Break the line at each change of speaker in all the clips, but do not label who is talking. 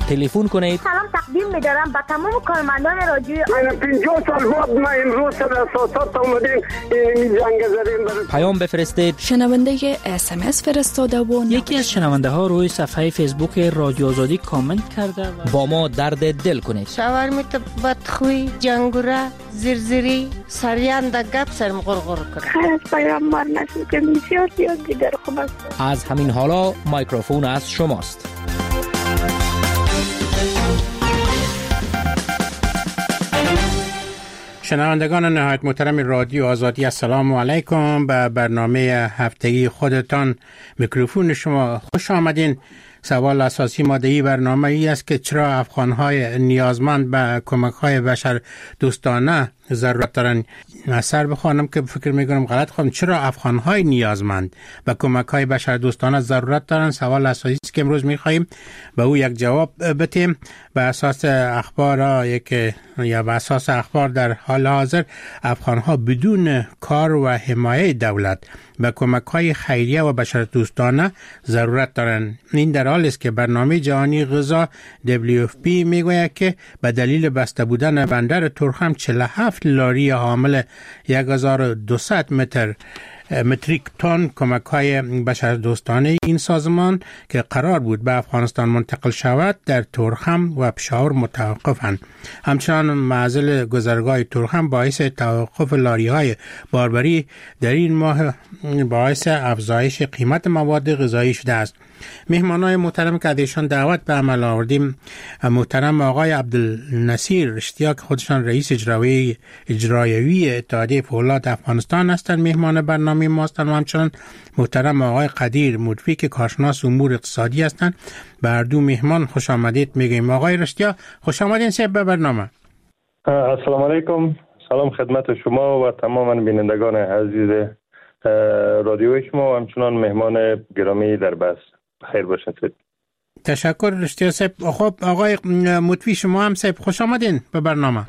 تلفن کنید.
سلام تقدیم می‌دارم به تمام کارمندان رادیو.
50 سال بعد ما امروز در اساسات اومدیم این جنگ زدیم.
پیام بفرستید.
شنونده SMS فرستاده و
یکی از شنونده ها روی صفحه فیسبوک رادیو آزادی کامنت کرده
با ما درد دل کنید.
شاورمیت بدخوی جنگوره زرزری سریان در گپ سرم غرغر کنه.
خیر از پیامبر نشد که بسیار زیاد دیگر خوب است.
از همین حالا میکروفون از شماست.
شنوندگان نهایت محترم رادیو آزادی، السلام علیکم. به برنامه هفتگی خودتان میکروفون شما خوش آمدین. سوال اساسی ماده‌ای برنامه ای است که چرا افغان‌های نیازمند به کمک‌های بشر دوستانه ضرورت دارن. اثر بخوانم که فکر می‌کنم غلط خوندم. چرا افغان‌های نیازمند به کمک‌های بشر دوستانه ضرورت دارن؟ سوال اساسی است که امروز می‌خوایم به او یک جواب بدیم. به اساس اخبار بر اساس اخبار در حال حاضر افغان‌ها بدون کار و حمایت دولت به کمک‌های خیریه و بشر دوستانه ضرورت دارند. این در حالی است که برنامه جهانی غذا WFP میگوید که به دلیل بسته بودن بندر تورخم 47 لاری حامل 1200 متریک تن کمک‌های بشر دوستانه این سازمان که قرار بود به افغانستان منتقل شود در تورخم و پشاور متوقفند. همچنان معزل گذرگاه تورخم باعث توقف لاری‌های باربری در این ماه باعث افزایش قیمت مواد غذایی شده است. مهمانای محترم که ازشان دعوت به عمل آوردیم محترم آقای عبدالنصیر رشتیا که خودشان رئیس اجرایی اتحادیه فولاد افغانستان هستند مهمان برنامه ما هستند و همچنان محترم آقای قدیر مدفی که کارشناس امور اقتصادی هستند. به هر دو مهمان خوش آمدید میگیم. آقای رشتیا خوش آمدین صاحب به برنامه.
السلام علیکم. سلام خدمت شما و تمام بینندگان عزیز رادیو شما و همچنان مهمان گرامی در بس. خیر باشید.
تشکر رشتیا صاحب. خب آقای مدفی شما هم صاحب خوش آمدین به برنامه.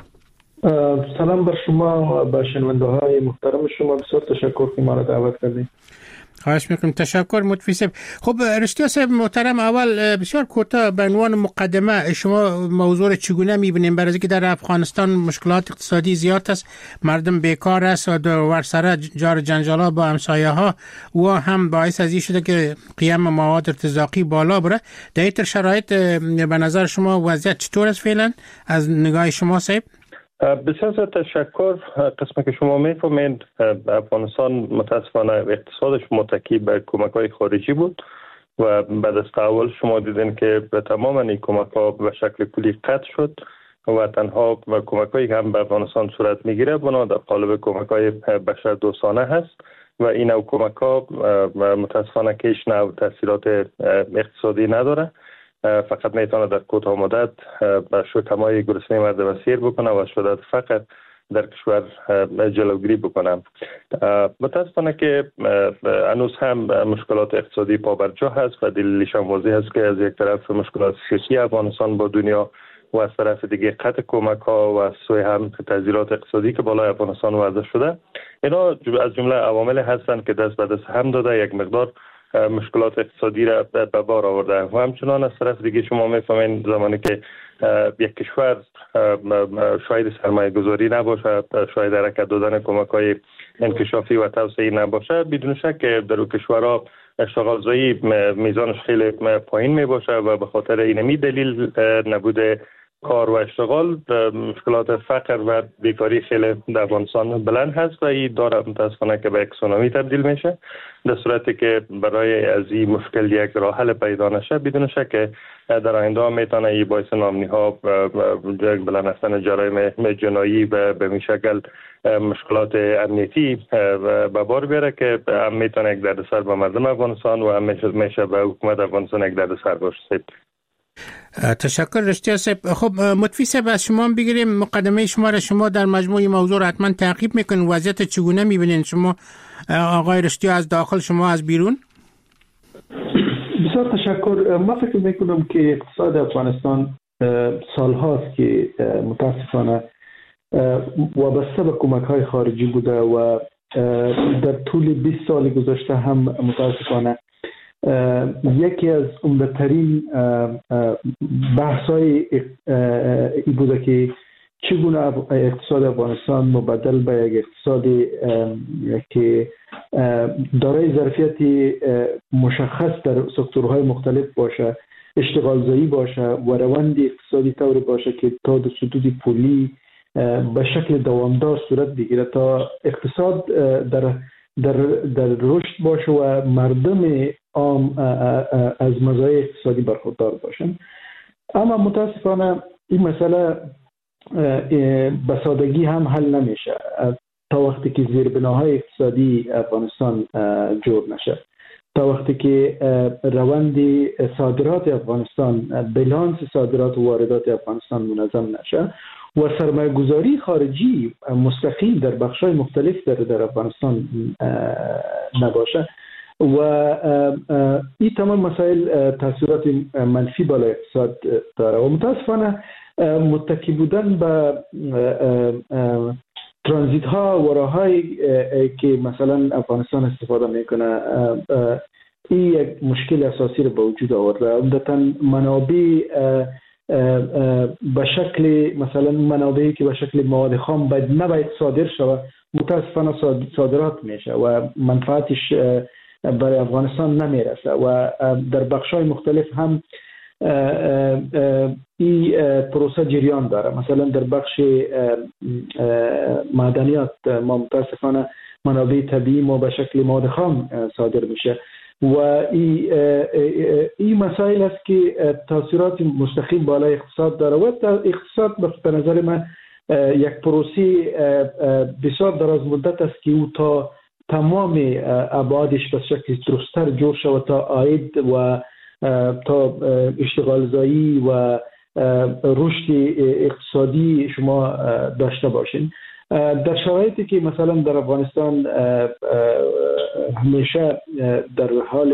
سلام بر شما و شنونده های محترم شما. بسیار تشکر که ما را دعوت کردید.
خواهش میکنم. تشکر مدفی صاحب. خب رشتیا صاحب محترم، اول بسیار کوتاه به عنوان مقدمه شما موضوع چگونه میبینیم؟ برای اینکه در افغانستان مشکلات اقتصادی زیاد است، مردم بیکار است و ورسره جار جنجالا با همسایه ها و هم باعث از این شده که قیمت مواد ارتزاقی بالا بره. در این شرایط به نظر شما وضعیت چطور است فعلا از نگاه شما صاحب؟
بسیار تشکر. قسمی که شما میفهمید افغانستان متاسفانه اقتصادش متکی به کمک‌های خارجی بود و بعد از تحول شما دیدین که به تمام این کمک‌ها به شکل کلی قطع شد و تنها کمک‌هایی که هم به افغانستان صورت میگیره بنا در قالب کمک‌های بشر دوستانه هست و این نوع کمک‌ها متاسفانه که هیچ نوع تاثیرات اقتصادی نداره، فقط میتونه در کوتاه مدت به شکمای گرسنه مردم سیر بکنه و شدت فقر در کشور جلوگیری بکنه. متاسفانه که هنوز هم مشکلات اقتصادی پابرجا هست و دلیلش هم واضح است که از یک طرف مشکلات سیاسی افغانستان با دنیا و از طرف دیگه قطع کمک ها و از سوی هم تغییرات اقتصادی که بالای افغانستان وضع شده، اینا از جمله عوامل هستند که دست به دست هم داده یک مقدار مشکلات اقتصادی را به بار آورده و همچنان از طرف دیگه شما میفهمین زمانی که یک کشور شاید سرمایه گذاری نباشه، شاید حرکت دادن کمک های انکشافی و توسعه نباشه، بدون شک در اون کشورها اشتغال زایی میزانش خیلی پایین می باشه و به خاطر اینمی دلیل نبود کار و اشتغال مشکلات فقر و بیکاری خیلی در افغانستان بلند هست و این داره متاسفانه که به یک سونامی تبدیل میشه. در صورتی که برای از این مشکل یک راه حل پیدا نشه بدون شک در آینده میتونه این باعث نامنی ها بلند هستن جرایم جنایی و به میشکل مشکلات امنیتی به بار بیاره که هم میتونه یک دردسر به مردم افغانستان و هم میشه به حکومت افغانستان یک دردسر باشه.
تشکر رشتیا صاحب. خب مدفی صاحب از شما بگیریم، مقدمه شما در مجموع موضوع حتما تعقیب میکنین. وضعیت چگونه میبینین شما آقای رشتیا از داخل، شما از بیرون؟
بسیار تشکر. ما فکر میکنم که اقتصاد افغانستان سالهاست که متاسفانه وابسته به کمک‌های خارجی بوده و در طول 20 سال گذشته هم متاسفانه یکی از عمده‌ترین بحث‌های این بوده که چگونه اقتصاد افغانستان مبدل به یک اقتصادی که دارای ظرفیت مشخص در سکتورهای مختلف باشه، اشتغالزایی باشه و روند اقتصادی طور باشه که تا سدود پولی به شکل دوامدار صورت بگیره تا اقتصاد در رشد باشه و مردم عام از مزایای اقتصادی برخوردار باشن. اما متاسفانه این مسئله به سادگی هم حل نمیشه تا وقتی که زیربناهای اقتصادی افغانستان جور نشه، تا وقتی که روند صادرات افغانستان، بلانس صادرات و واردات افغانستان منظم نشه و سرمایه گذاری خارجی مستقیم در بخش‌های مختلف در افغانستان نباشه و این تمام مسائل تاثیرات منفی بالای اقتصاد داره و متاسفانه متکی بودن به ترانزیت ها و راه‌هایی که مثلا افغانستان استفاده میکنه این یک مشکل اساسی رو به وجود آورده. عمدتاً منابع به شکل مثلا منابعی که به شکل مواد خام نباید صادر شود متاسفانه صادرات میشه و منفعتش برای افغانستان نمیرسه و در بخش‌های مختلف هم این پروسه جریان داره. مثلا در بخش معدنیات ما متاسفانه منابع طبیعی ما به شکل مواد خام صادر میشه و این مسائل است که تاثیرات مستقیم بالای اقتصاد داره و اقتصاد به نظر من یک پروسه بسیار دراز مدت است که او تا تمام ابعادش به شکل درست‌تر جور شود تا عاید و تا اشتغالزایی و رشد اقتصادی شما داشته باشین. در شرایطی که مثلا در افغانستان همیشه در حال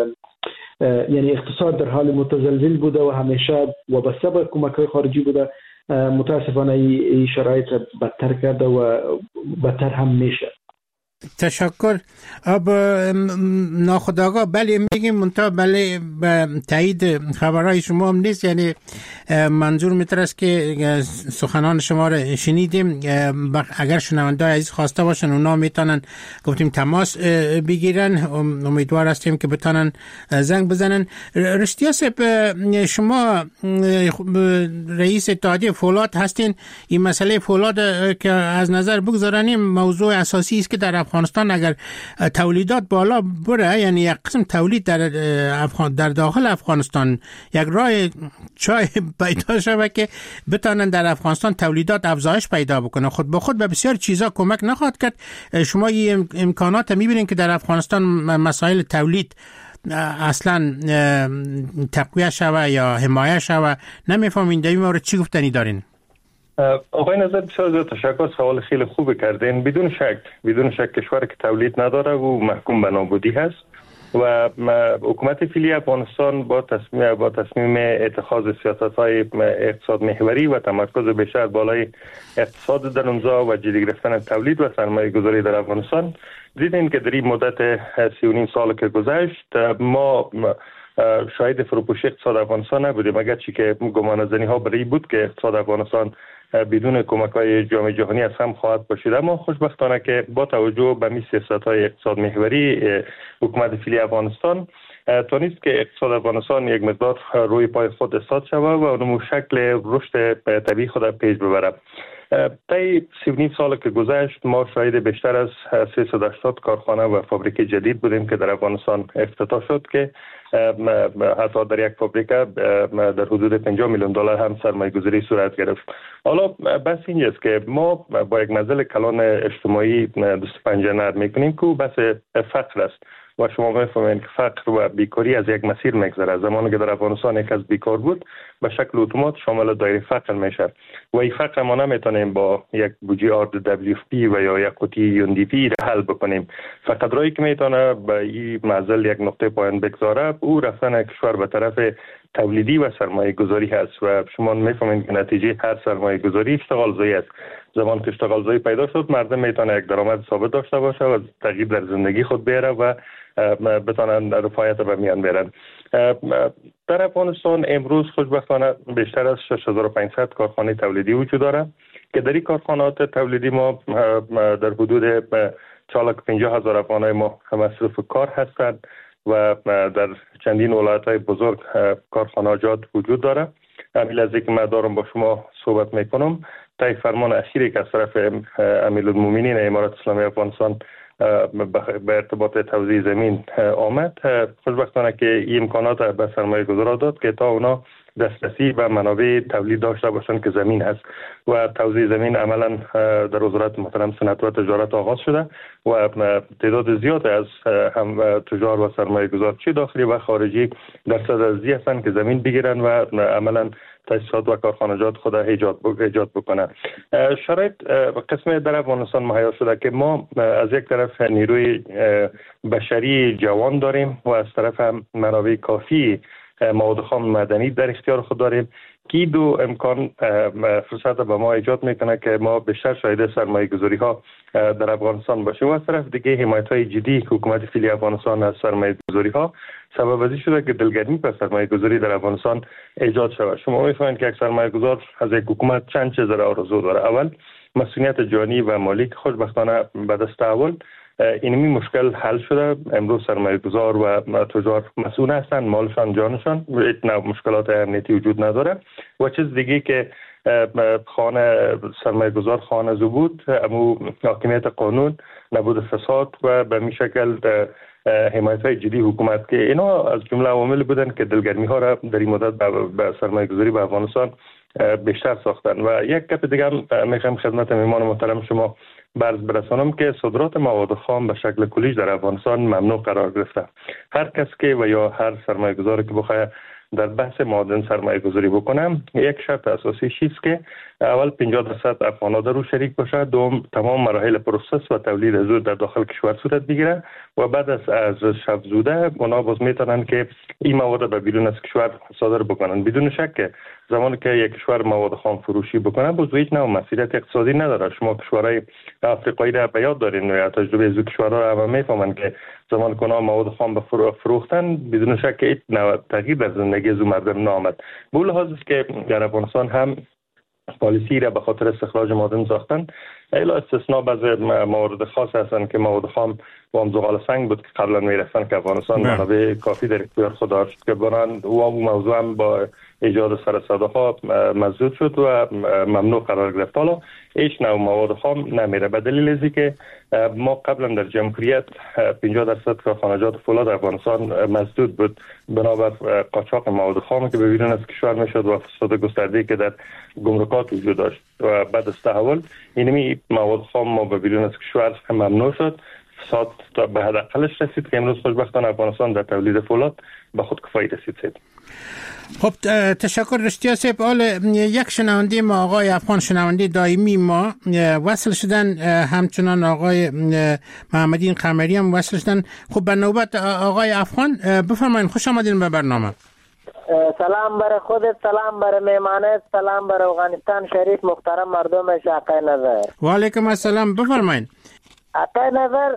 یعنی اقتصاد در حال متزلزل بوده و همیشه وابسته به کمک‌های خارجی بوده، متاسفانه این شرایط بدتر کرده و بدتر هم میشه.
تشکر. اب ناخودآگاه بله میگیم منتها بله به تایید خبرهای شما هم نیست، یعنی منظور میترست که سخنان شما را شنیدیم. اگر شنونده‌های عزیز خواسته باشن اونا میتونن گفتیم تماس بگیرن، امیدوار هستیم که بتونن زنگ بزنن. رشتیا صاحب شما رئیس اتحادیه فولاد هستین، این مسئله فولاد که از نظر بگذارنیم موضوع اساسی است که در افغانستان اگر تولیدات بالا بره، یعنی یک قسم تولید در داخل افغانستان یک راه چای پیدا شوه که بتانن در افغانستان تولیدات افزایش پیدا بکنه، خود به خود به بسیار چیزا کمک نخواهد کرد. شما این امکانات میبینین که در افغانستان مسائل تولید اصلا تقویه شوه یا حمایه شوه؟ نمیفهمین در این مورد چی گفتنی دارین؟
آقای نظر بسیار زیاد تشکر، سوال خیلی خوب کردین. بدون شک کشور که تولید نداره و محکوم به نابودی هست و حکومت فعلی افغانستان با تصمیم اتخاذ سیاست‌های اقتصاد محوری و تمرکز بیشتر بالای اقتصاد درونزا و جدی گرفتن تولید و سرمایه‌گذاری در افغانستان دیدیم که در این مدت 3.5 سال که گذشت ما شاهد فروپاشی اقتصاد افغانستان نبودیم، اگرچه که گمانه‌زنی ها برای بود که اقتصاد افغانستان بدون کمک‌های جامعه جهانی از هم خواهد پاشید، اما خوشبختانه که با توجه به می سیاست‌های اقتصاد محوری حکومت فعلی افغانستان تونست که اقتصاد افغانستان یک مقدار روی پای خود ایستاد شود و اونمو شکل رشد طبیعی خود پیش ببره. طی 3.5 سال که گذشت ما شاهد بیشتر از 380 کارخانه و فابریکه جدید بودیم که در افغانستان افتتاح شد که حتی در یک فابریکه در حدود 50 میلیون دلار هم سرمایه گذاری صورت گرفت. حالا بس اینجاست که ما با یک منزل کلان اجتماعی دست پنجه نرم میکنیم که بس فقر است و شما میفهمید که فقر و بیکاری از یک مسیر میگذره. زمانی که در افغانستان یک از بیکار بود به شکل اتومات شامل دایره فقر میشه و این فقر ما نمیتونیم با یک بودجه RWFP و یا یک قوطی UNDP حل بکنیم. فقط رایی که میتونه به این معضل یک نقطه پایان بگذاره او رفتن کشور به طرف تولیدی و سرمایه گذاری هست و شما میفهمید که نتیجه هر سرمایه گذاری اشتغال زایی است. زمان که اشتغال زایی پیدا شد مردم میتونه یک درآمد ثابت داشته باشه و تغییر در زندگی خود بیاره و بتونن رفاهیت به میان بیارن. در افغانستان امروز خوشبختانه بیشتر از 6500 کارخانه تولیدی وجود داره که در این کارخانات تولیدی ما در حدود 450,000 افغانای ما مصروف کار هستند و در چندین ولایت‌های بزرگ کارخانجات وجود داره. همین لحظه که من دارم با شما صحبت میکنم طی فرمان اخیری که از طرف امیرالمومنین امارات اسلامی افغانستان به ارتباط توزیع زمین آمد، خوشبختانه که این امکانات به سرمایه گذارا داد که تا اونا دسترسی به منابع تولید داشته باشند که زمین هست و توزیع زمین عملا در وزارت محترم صنعت و تجارت آغاز شده و تعداد زیاد از هم تجار و سرمایه گذار چه داخلی و خارجی درصد ازی هستند که زمین بگیرن و عملا تاسیسات و کارخانجات خود ایجاد بکنن. شرایط قسم در افغانستان مهیا شده که ما از یک طرف نیروی بشری جوان داریم و از طرف هم منابع کافی مواد خام معدنی در اختیار خود داریم که دو امکان فرصت به ما ایجاد میکنه که ما بیشتر شاهد سرمایه گذاری ها در افغانستان باشیم و از طرف دیگه حمایت های جدی که حکومت فعلی افغانستان از سرمایه گذاری ها سبب ازی شده که دلگرمی پر سرمایه گذاری در افغانستان ایجاد شود. شما میفهمید که یک سرمایه گذار از یک حکومت چند چیز را آرزو داره. اول مسئولیت جانی و مالی که خوشبختانه به دست اول اینمی مشکل حل شده. امروز سرمایه گذار و تجار مسئول هستند، مالشان جانشان، مشکلات امنیتی وجود نداره. و چیز دیگه که خانه سرمایه گذار خانه زبود، امو حاکمیت قانون، نبود فساد و به می شکل حمایت های جدی حکومت که اینا از جمله عوامل بودن که دلگرمی ها را در این مدت به سرمایه گذاری به افغانستان بیشتر ساختن. و یک گپ دیگه هم میخوام خدمت مهمان محترم شما برز برسانم که صادرات مواد خام به شکل کلی در افغانستان ممنوع قرار گرفته. هر کس که و یا هر سرمایه گذاری که بخواد در بحث معادن سرمایه گذاری بکنم، یک شرط اساسی چیست که اول 50% افغانا در رو شریک باشه، دوم تمام مراحل پروسس و تولید از در داخل کشور صورت بگیره و بعد از شب زوده اونا باز میتونن که این مواد به بیرون از کشور صادر بکنن. بدون شک که زمانی که یک کشور مواد خام فروشی بکنه باز هیچ نوع مسئولیت اقتصادی نداره. شما کشورهای آفریقایی را به یاد دارین یا تجربه از کشورها را میفهمن که زمان که اونا مواد خام به فروختن بدون شک هیچ نوع تغییر در زندگی از مردم نامد. به لحاظ است که در افغانستان هم پالیسی را به خاطر استخراج معادن ساختن، الا استثناء بعض موارد خاص هستند که مواد خام و زغال سنگ بود که قبلا میرفتن که افغانستان منابع کافی در اختیار خود داشت که بران و موضوع هم با ایجاد سرسدها مسدود شد و ممنوع قرار گرفت. حالا هیچ نوع مواد خام نمیره به دلیل ازی که ما قبلا در جمهوریت 50% کارخانجات فولاد افغانستان مسدود بود بنابر قاچاق مواد خام که به بیرون از کشور میشد و فساد گسترده که در گمرکات وجود داشت و بعد از تحول اینمی مواد خام ما به بیرون از کشور ممنوع شد. فساد تا به حداقلش رسید که امروز خوشبختانه افغانستان در تولید فولاد به خود کفایی رسید.
خب تشکر رشتیا سیب. یک شنونده ما آقای افغان، شنونده دائمی ما وصل شدن، همچنان آقای محمدین قمری هم وصل شدن. خب به نوبت آقای افغان بفرمایید. خوش آمدین به برنامه.
سلام بر خودت، سلام بر میمانت، سلام بر افغانستان شریف محترم مردم شاقه نظر.
و علیکم السلام. بفرمایید.
آقای نظر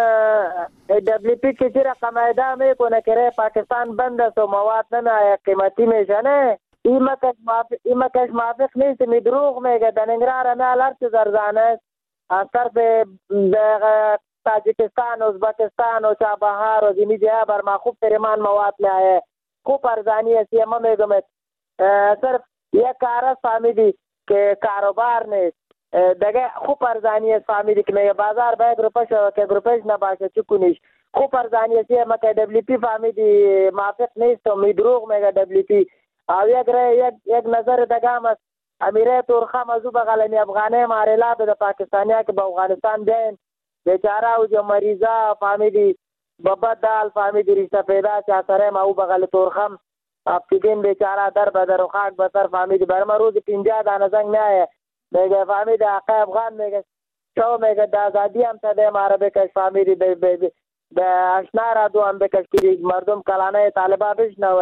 WP که چی رقم ایده میکنه که پاکستان بند است و مواد نه قیمتی میشنه، این مکش موافق نیست، می دروغ میگه. در ننگرهار نه هر چیز ارزان است از طرف تاجیکستان، ازبکستان و چابهار و دینی جای بر ما خوب تریمان مواد میایه، خوب ارزانی است. ما میگم صرف یک کار است فهمیدی که کاروبار نیست دیگه، خوب ارزانی است فهمیدی که میگه بازار باید روپش که روپش نباشه چی کنیش. خوب ارزانی است ما که WP فهمیدی موافق نیست و می دروغ میگه WP. او یک نظر دیگه هم است، امیره تورخم از او بغلمی افغانه ماریلا به پاکستانیا که به افغانستان بیاین بیچاره او جو مریضا فهمیدی بابا دال فهمیدی رشته پیدا چه سره ما او بغل تورخم افتیدین بیچاره در بدر و خاک بسر فهمیدی برما روز 50 دانه زنگ میایه میگه فهمیدی آقای افغان میگه شو میگه دازادی هم تده مارا بکش فهمیدی به اشنا را دو هم بکش که مردم کلانه طالبا بشنوه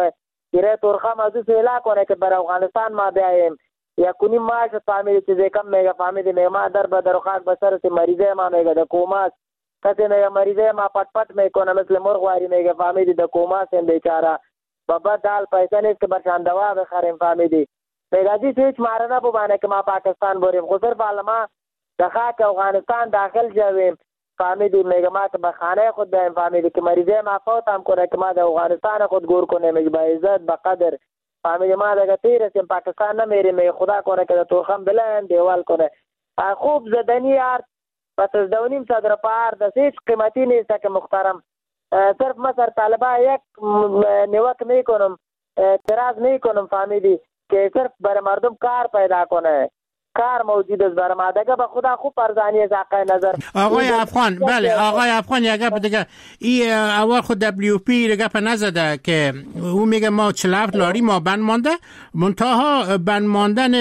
گیره ترخم از او سیلا کنه که بر افغانستان ما بیاییم. 1.5 ماه شد فهمیدی چیزی کم میگه فهمیدی میگه ما در بدر و خاک بسر سی مریضه ما میگه در کوماست کسی میگه مریضه ما پت پت میکنه مثل مرغواری میگه فهمیدی در کوماست این بیچاره بابا دال پیسه نیست که برشان دوا بخریم فهمیدی میگه ازی هیچ ماره نبوبانه که ما پاکستان بریم خود صرف حالا ما در خاک افغانستان داخل شویم فهمیدی میگه ما که به خانه خود بیم فهمیدی که مریضه ما فوت هم کنه که ما در افغانستان خود گور کنه میگه با عزت با قدر فهمیدی ما دیگه تیرسیم پاکستان نمیریم میگه خدا کنه که در ترخم بلند دیوال کنه خوب زدنی یار پس از 2.5 صدر پار دست هیچ قیمتی نیست که محترم صرف ما سر طالبا یک نیوک میکنم اعتراض میکنم فهمیدی که صرف برای مردم کار پیدا کنه کار موجود است برای ما دیگه به خدا خوب ارزانی است حق نظر
آقای افغان بله آقای افغان یک گپ دیگه این اول خود WP گپ نزده که او میگه ما 47 لاری ما بند مانده منتها بند ماندن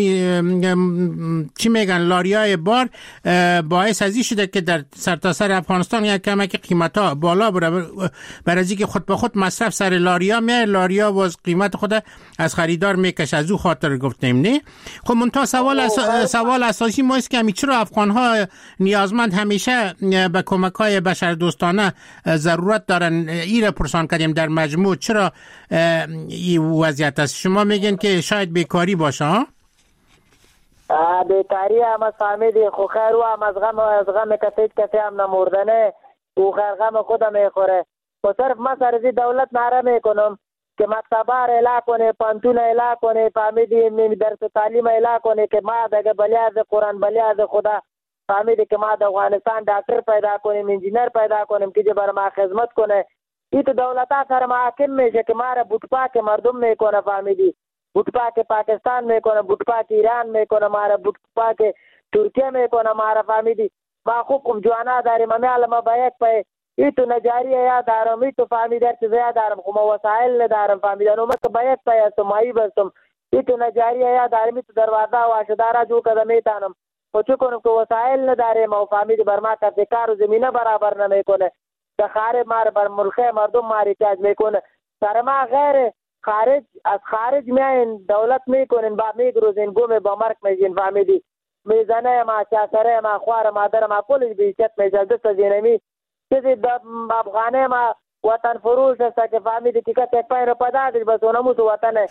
چی میگن لاریای بار باعث ازی شده که در سرتاسر افغانستان یک کمک قیمتا بالا بره برای از اینکه خود به خود مصرف سر لاریا میاد لاریا واز قیمت خود از خریدار میکشه از او خاطر گفتیم نه خب منتها سوال اساسی ما است که چرا افغان‌ها نیازمند همیشه به کمک‌های بشردوستانه ضرورت دارن این پرسان کردیم در مجموع چرا این وضعیت است شما میگین که شاید بیکاری باشه ها
بیکاری هم از فهمیدی خو خیر و هم از غم کسی هم نموردنه او خیر غم خودم میخوره و صرف ما سرزی دولت نعره میکنم که مکتبار اعلا کنه پانتون اعلا کنه فهمیدی درس تعلیم اعلا کنه که ما دیگه بلیاز قرآن بلیاز خدا فهمیدی که ما در افغانستان ډاکټر پیدا کنیم انجینر پیدا کنیم که بر ما خدمت کنه این تو دولت ها سر محاکم میشه که ما را بوتپاک مردم میکنه فهمیدی بوتپاک پاکستان میکنه بوتپاک ایران میکنه ما را بوتپاک ترکیه میکنه ما را فهمیدی ما خوب جوانا داریم ما با یک پای ای تو نجاریه یا دارم ای تو فهمیدر چیزه یا دارم خو ما وسائل ندارم فهمیدن اومد که باید پایستم مایی بستم ای تو نجاریه یا دارم ای تو دروازه واشدارا جو کدمیتانم خو چو کنم که وسائل نداریم و فهمیدی بر ما کسی کار و زمینه برابر نمیکنه که خارج مار بر ملخه مردم ماری تاج میکنه سر ما غیر خارج از خارج میاین دولت میکنین با میگروزین گوم با مرک میجین فهمیدی میزنه ما چاسره ما خوار مادر ما کلی بیشت میشه دست زینمی چیزی افغانه ما وطن فروش است که فهمیدی که تک پای رو پدادش بس اونمو تو وطنه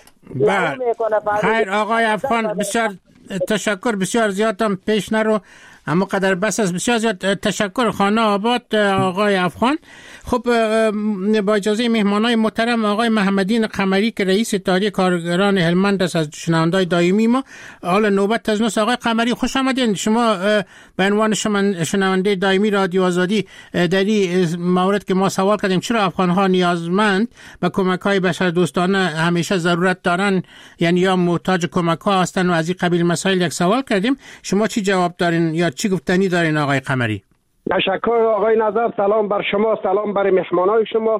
خیر آقای افغان بسیار تشکر بسیار زیاد هم پیش نرو اما قدر بس است بسیار زیاد تشکر خانه آباد آقای افغان خب با اجازه مهمانای محترم آقای محمدین قمری که رئیس اتحادیه کارگران هلمند است از شنوندای دائمی ما حالا نوبت از نوست آقای قمری خوش آمدین شما به عنوان شنونده دائمی رادیو آزادی در این مورد که ما سوال کردیم چرا افغان‌ها نیازمند به کمک‌های بشردوستانه همیشه ضرورت دارن یعنی یا محتاج کمک‌ها هستن و از این قبیل مسائل یک سوال کردیم شما چی جواب دارین یا چی گفتنی دارین آقای قمری؟
تشکر آقای نظر سلام بر شما سلام بر مهمانای شما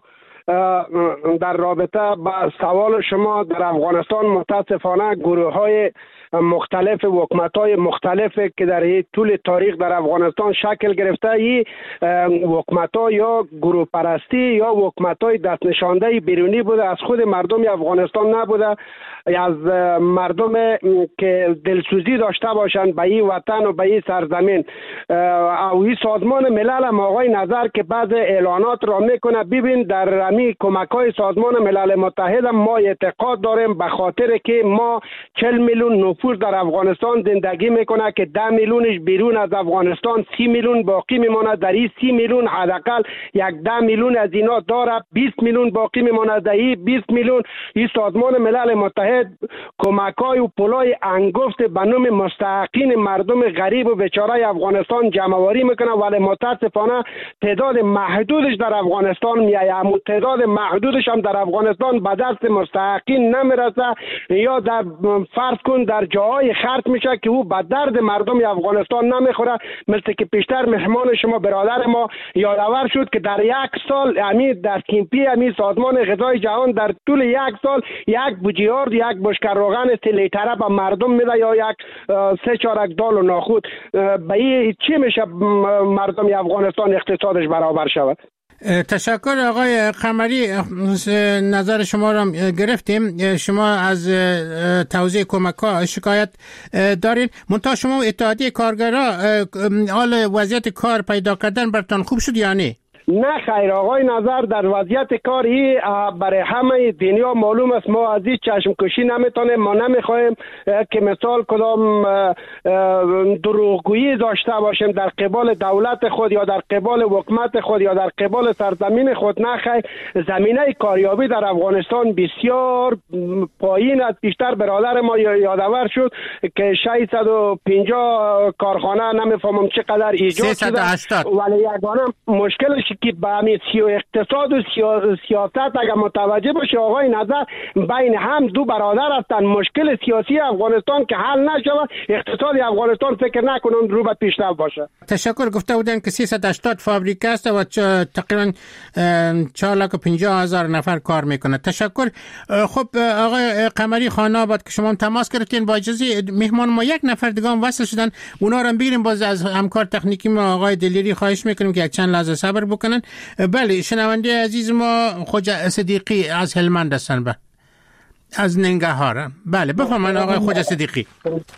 در رابطه با سوال شما در افغانستان متاسفانه گروه‌های مختلف حکومت‌های مختلف که در طول تاریخ در افغانستان شکل گرفته این حکومت‌ها یا گروه پرستی یا حکومت‌های دست نشانده بیرونی بوده از خود مردم افغانستان نبوده از مردم که دلسوزی داشته باشند به این وطن و به این سرزمین او این سازمان ملل هم آقای نظر که بعض اعلانات را میکنه ببین در امی کمک‌های سازمان ملل متحد ما اعتقاد داریم به خاطر که ما 40 میلیون نفوس در افغانستان زندگی میکنه که 10 میلیونش بیرون از افغانستان 30 میلیون باقی میمونه در این 30 میلیون حداقل یک 10 میلیون از اینا داره 20 میلیون باقی میمونه در این 20 میلیون این سازمان ملل متحد کمک‌های و پولای انگفت به نام مستحقین مردم غریب و بیچاره افغانستان جمع‌آوری میکنه ولی متاسفانه تعداد محدودش در افغانستان میایه اما تعداد محدودش هم در افغانستان به دست مستحقین نمیرسه یا در فرض کن در جاهای خرج میشه که او به درد مردم افغانستان نمیخوره مثل که پیشتر مهمان شما برادر ما یادآور شد که در یک سال در کیمپی سازمان غذای جهان در طول یک سال یک بوجیارد یک بشکه روغن 3 لیتره به مردم میده یا یک 3-4 دال و ناخود به این چی میشه مردم افغانستان اقتصادش برابر شود
تشکر آقای قمری، نظر شما را گرفتیم. شما از توزیع کمک ها شکایت دارین، منتها شما اتحادیه کارگرها حال وضعیت کار پیدا کردن برتان خوب شد یا نه؟
نه خیر آقای نظر، در وضعیت کاری برای همه دنیا معلوم است. ما از این چشم کشی نمیتونیم، ما نمیخوایم که مثال کدام دروغگویی داشته باشیم در قبال دولت خود یا در قبال حکومت خود یا در قبال سرزمین خود. نه خیر، زمینه کاریابی در افغانستان بسیار پایین است. بیشتر برادر ما یادآور شد که 650 کارخانه نمیفهمم چقدر ایجاد شده، ولی یگانه مشکلش که به همین اقتصاد و سیاست اگر متوجه باشه آقای نظر، بین هم دو برادر هستند. مشکل سیاسی افغانستان که حل نشود، اقتصاد افغانستان فکر نکنم رو به پیشرفت باشه.
تشکر. گفته بودن که 380 فابریکه است و تقریبا 450,000 نفر کار میکنه. تشکر. خب آقای قمری خان آباد که شما تماس گرفتین، با اجازه مهمان ما یک نفر دیگه هم وصل شدن، اونا رو بگیریم. باز از همکار تکنیکی ما آقای دلیری خواهش میکنیم که یک چند لحظه صبر بکنن. بله، شنونده عزیز ما خوجا صدیقی از هلمند هستن، از ننگرهار. بله بفرمایید آقای خوجا صدیقی.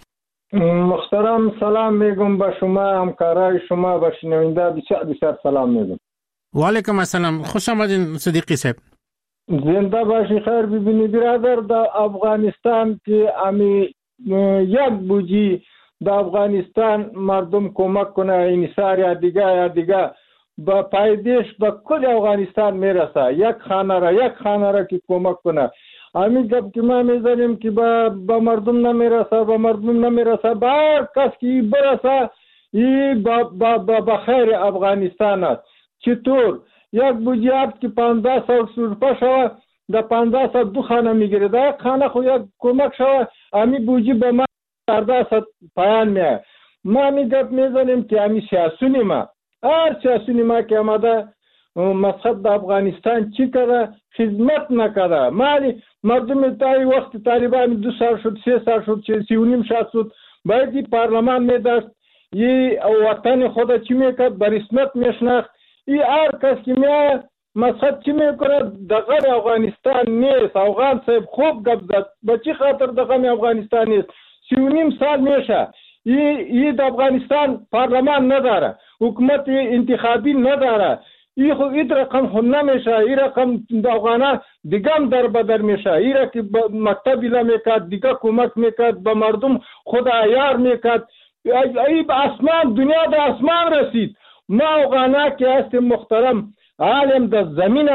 محترم سلام میگم به شما، همکارای شما و شنونده بسیار سلام میگم.
و علیکم السلام، خوش آمدین صدیقی صاحب.
زنده باشی. خیر ببینی برادر، در افغانستان که امی یک بوجی در افغانستان مردم کمک کنه، این سال یا دیگه با پایدیش با کل افغانستان میرسه. یک خانه را که کمک کنه. همین گپ که ما میزنیم که با مردم نمیرسه، با هر کس که برسه این با خیر افغانستان است. چطور؟ یک بوجی آب که 1500 روپا شوه، در 1500 دو خانه میگیره، در یک خانه خو یک کمک شوه، همین بوجی به ما 1400 پایان میه. ما همین گپ میزنیم که همین سیاسونی ما، هر سیاسونی ما که آمده مقصد در افغانستان چی کرده؟ خدمت نکرده. مالی مردم تایی وقت طالبان 2 سال شد، 3 سال شد، 3.5 سال شد، باید این پارلمان میداشت، این وطن خود چی میکرد؟ به رسمیت میشناخت. این هر کس که میاد مقصد چی میکنه؟ دغه افغانستان نیست. افغان صاحب خوب گپ زد، به چی خاطر دغه افغانستان نیست؟ 3.5 سال میشه این در افغانستان پارلمان نداره، حکومت انتخابی نداره. این رقم خود نمیشه. این رقم افغانان دیگه هم در بدر میشه. این را که مکتبی نمیکرد، دیگه کمک میکرد، به مردم خود عیار میکرد. این به اسمان، دنیا در اسمان رسید. ما افغانا که هستیم محترم، عالم در زمین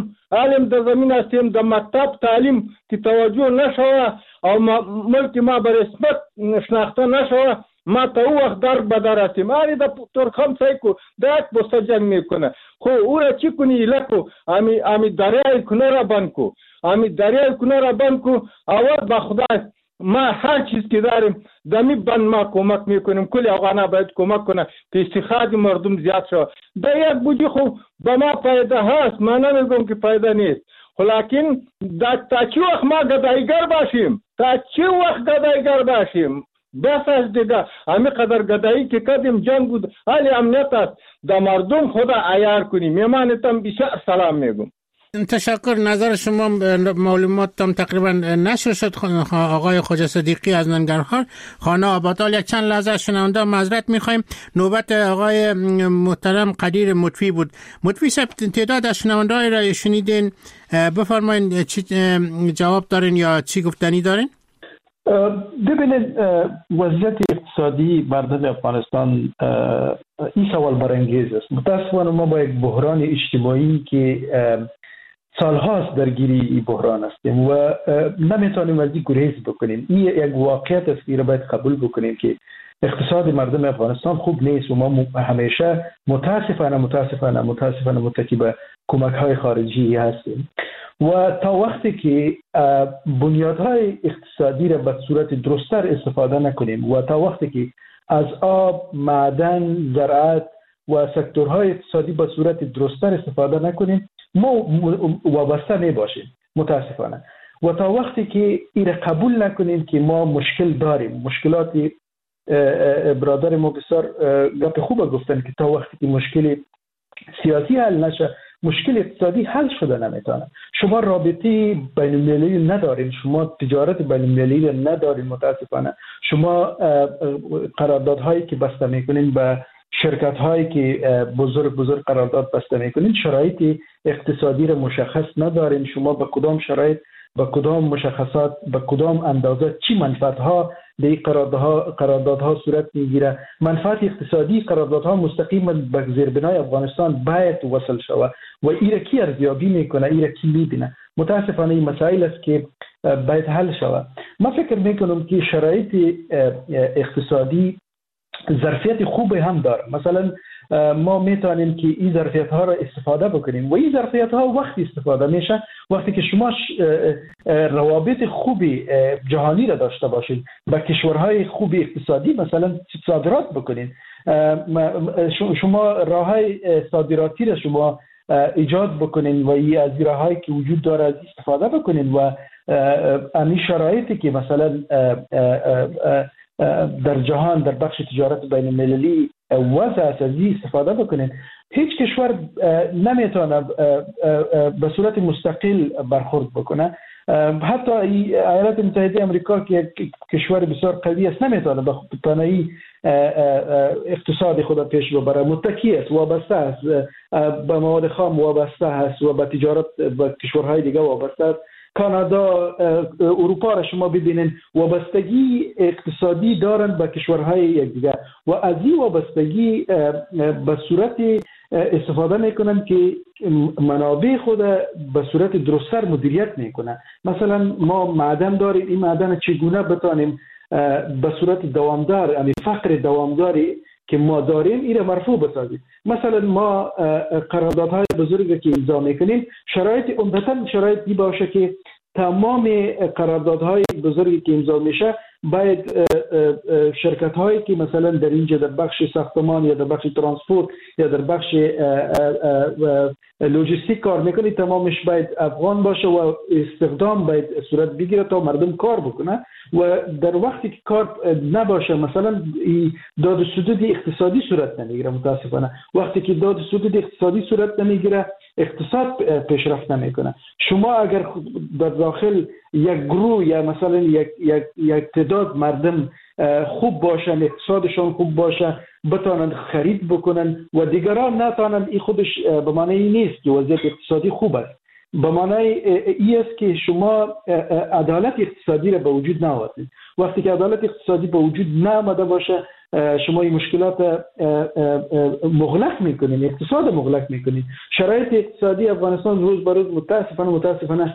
هستیم، در مکتب تعلیم که توجه نشوه او ملک ما به رسمیت شناخته نشوه، ما تا او وقت در بدر هستیم. آری در ترخم سایکو در یک بسته جنگ میکنه. خو او را چی کنی؟ لکو امی دریای کنه را بند کو، اول با خدا ما هر چیز که داریم دمی بند ما کمک میکنیم. کل افغانا باید کمک کنه که استخراج مردم زیاد شد. در یک بودی خو به ما فایده هست، ما نمیگم که فایده نیست، لیکن تا چی وقت ما گدایگر باشیم؟ بس از دیگه همین قدر گدایی که کردیم جنگ بود، حالی امنیت است، در مردم خدا عیار کنیم. میمانتم بسیار سلام میگم.
تشکر. نظر شما معلوماتم تقریبا نشر شد. آقای خوجا صدیقی از ننگرهار خانه آبادال. یک چند لحظه شنونده معذرت میخوایم. نوبت آقای محترم قدیر مطفی بود. مطفی صاحب تعداد از شنونده را شنیدین، بفرمایید چی جواب دارین یا چی گفتنی دارین؟
ببینید وضعیت اقتصادی مردم افغانستان این سوال برانگیز است. متاسفانه ما با یک بحران اجتماعی که سالهاست درگیری این بحران هستیم و نمیتونیم از این گریز بکنیم. این یک واقعیت است که را باید قبول بکنیم که اقتصاد مردم افغانستان خوب نیست و ما همیشه متاسفانه متکی به کمک های خارجی هستیم و تا وقتی که بنیادهای اقتصادی را به صورت درست‌تر استفاده نکنیم و تا وقتی که از آب، معدن، زراعت و سکتورهای اقتصادی به صورت درست‌تر استفاده نکنیم ما وابسته نباشیم متاسفانه. و تا وقتی که این قبول نکنیم که ما مشکل داریم، مشکلات برادر ما بسیار گپ خوبه گفتن که تا وقتی که مشکل سیاسی حل نشه مشکل اقتصادی حل شده نمیتونه. شما رابطه بین المللی ندارین، شما تجارت بین المللی ندارین متاسفانه. شما قراردادهایی که بسته میکنین به شرکت هایی که بزرگ قرارداد بسته میکنین، شرایط اقتصادی را مشخص ندارین. شما به کدام شرایط، به کدام مشخصات، به کدام اندازه چی منفعت ها در قراردادها صورت میگیره. منفعت اقتصادی قراردادها مستقیما به زیربنای افغانستان باید وصل شود و ایره کی ارزیابی میکنه، ایره کی میبینه. متاسفانه این مسائل است که باید حل شود. من فکر میکنم که شرایط اقتصادی ظرفیت خوب هم داره. مثلا ما میتونیم که این ظرفیت ها را استفاده بکنیم و این ظرفیت ها وقتی استفاده میشه وقتی که شما روابط خوبی جهانی را داشته باشید، با کشورهای خوبی اقتصادی مثلا صادرات بکنید. شما راههای صادراتی را شما ایجاد بکنین و از راههایی که وجود داره از استفاده بکنین و این شرایطی که مثلا در جهان در بخش تجارت بین المللی وضع است از استفاده بکنین. هیچ کشور نمیتونه به صورت مستقل برخورد بکنه. حتی ایالات متحده آمریکا که کشور بسیار قوی است نمیتونه به تنهایی اقتصاد خود پیش ببره. متکی است، وابسته است به مواد خام، وابسته است و به تجارت با کشورهای دیگه وابسته است. کانادا، اروپا را شما ببینید وابستگی اقتصادی دارند به کشورهای دیگه و از این وابستگی به صورت استفاده میکنن که منابع خود به صورت درست‌تر مدیریت میکنه. مثلا ما معدن داریم، این معدن چگونه بتانیم به صورت دوامدار، یعنی فقر دوامداری که ما داریم این مرفوع بسازیم. مثلا ما قراردادهای بزرگی که امضا میکنیم شرایط عمدتاً شرایطی باشه که تمام قراردادهای بزرگی که امضا میشه باید شرکت هایی که مثلا در اینجا در بخش ساختمان یا در بخش ترانسپورت یا در بخش لوجستیک کار میکنه تمامش باید افغان باشه و استخدام باید صورت بگیره تا مردم کار بکنه و در وقتی که کار نباشه مثلا داد و ستود اقتصادی صورت نمیگیره. متاسفانه وقتی که داد و ستود اقتصادی صورت نمیگیره اقتصاد پیشرفت نمیکنه. شما اگر در داخل یک گروه یا مثلا یک تعداد مردم خوب باشن، اقتصادشون خوب باشه، بتانند خرید بکنن و دیگران نتانند، این خودش به معنی نیست که وضعیت اقتصادی خوب است. به معنی این است که شما عدالت اقتصادی را به وجود نآورید. وقتی که عدالت اقتصادی به وجود نآمده باشه شما این مشکلات مغلق میکنین، اقتصاد مغلق میکنین. شرایط اقتصادی افغانستان روز به روز متاسفانه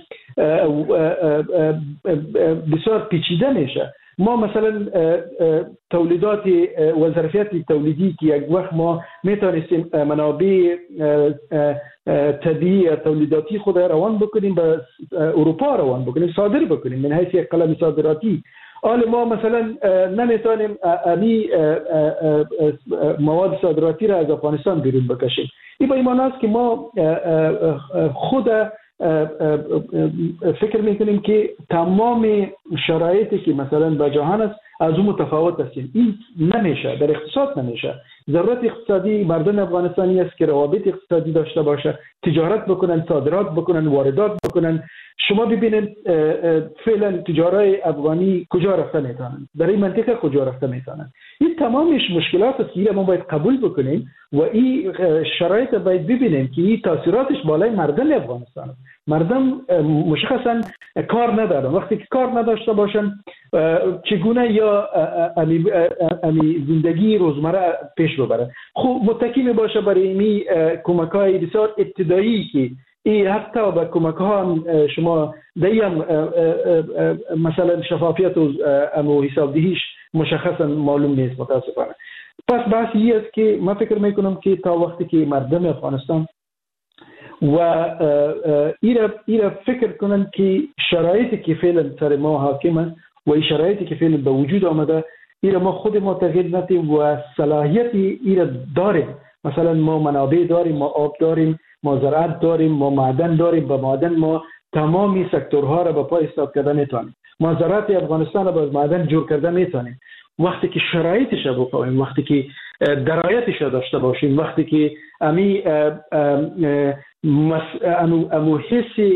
بسیار پیچیده میشه. ما مثلا تولیدات و ظرفیت تولیدی که یک وقت ما میتونستیم منابع طبیعی تولیداتی خود روان بکنیم به اروپا روان بکنیم، صادر بکنیم من حیث یک قلم صادراتی. حال ما مثلا نمیتونیم امی مواد صادراتی را از افغانستان بیرون بکشیم. این به این معنی است که ما خود فکر میکنیم که تمام شرایطی که مثلا به جهان است از اون متفاوت هستیم. این نمیشه، در اقتصاد نمیشه. ضرورت اقتصادی مردم افغانستانی است که روابط اقتصادی داشته باشه، تجارت بکنن، صادرات بکنن، واردات بکنن. شما ببینید فعلا تجارای افغانی کجا رفته میتونن، در این منطقه کجا رفته میتونن. این تمامش مشکلات است که ما باید قبول بکنیم و این شرایط باید ببینیم که این تاثیراتش بالای مردم افغانستان است. مردم مشخصا کار ندارن. وقتی که کار نداشته باشن چگونه یا زندگی روزمره پیش ببرن. خوب متکی می باشه برای این کمک‌های بسیار ابتدایی که این حتی به کمک ها شما دیم مثلا شفافیت و حسابدهیش مشخصا معلوم نیست متاسفانه. پس بحث این است که من فکر میکنم که تا وقتی که مردم افغانستان و ایره فکر کنن که شرایطی که فعلا سر ما حاکمه و این شرایطی که فعلا به وجود آمده ایره ما خود ما تغییر ندیم و صلاحیتی ایره داریم. مثلا ما منابع داریم، ما آب داریم، ما زراعت داریم، ما معدن داریم. با معدن ما تمامی سکتورها را به پای ایستاد کرده میتونیم. ما زراعت افغانستان را با معدن جور کرده میتونیم. وقتی که شرایطش را بفهمیم، وقتی که درایتش را داشته باشیم، وقتی که امی امو حس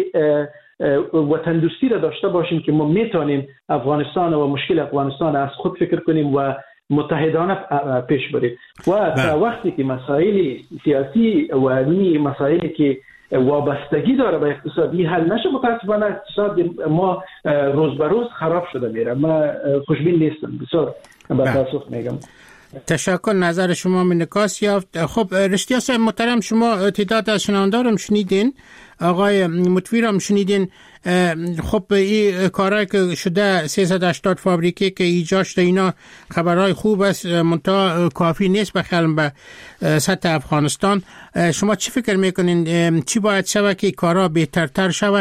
وطن دوستی را داشته باشیم که ما میتونیم افغانستان و مشکل افغانستان از خود فکر کنیم و متحدانه پیش بریم و تا وقتی که مسائل سیاسی و این مسائلی که وابستگی داره به اقتصادی حل نشه، متاسفانه اقتصاد ما روز به روز خراب شده میره. من خوشبین نیستم، بسیار با تاسف میگم.
تشکر، نظر شما من نکاس یافت. خب رشتیا صاحب محترم، شما تعداد از شنوندارم شنیدین، آقای مطفی هم شنیدین. خب این کارهایی که شده 380 فابریکه که ایجاد شده اینا خبرهای خوب است، منتها کافی نیست بخیالم به سطح افغانستان. شما چی فکر میکنین چی باید شود که کارها بهترتر شود؟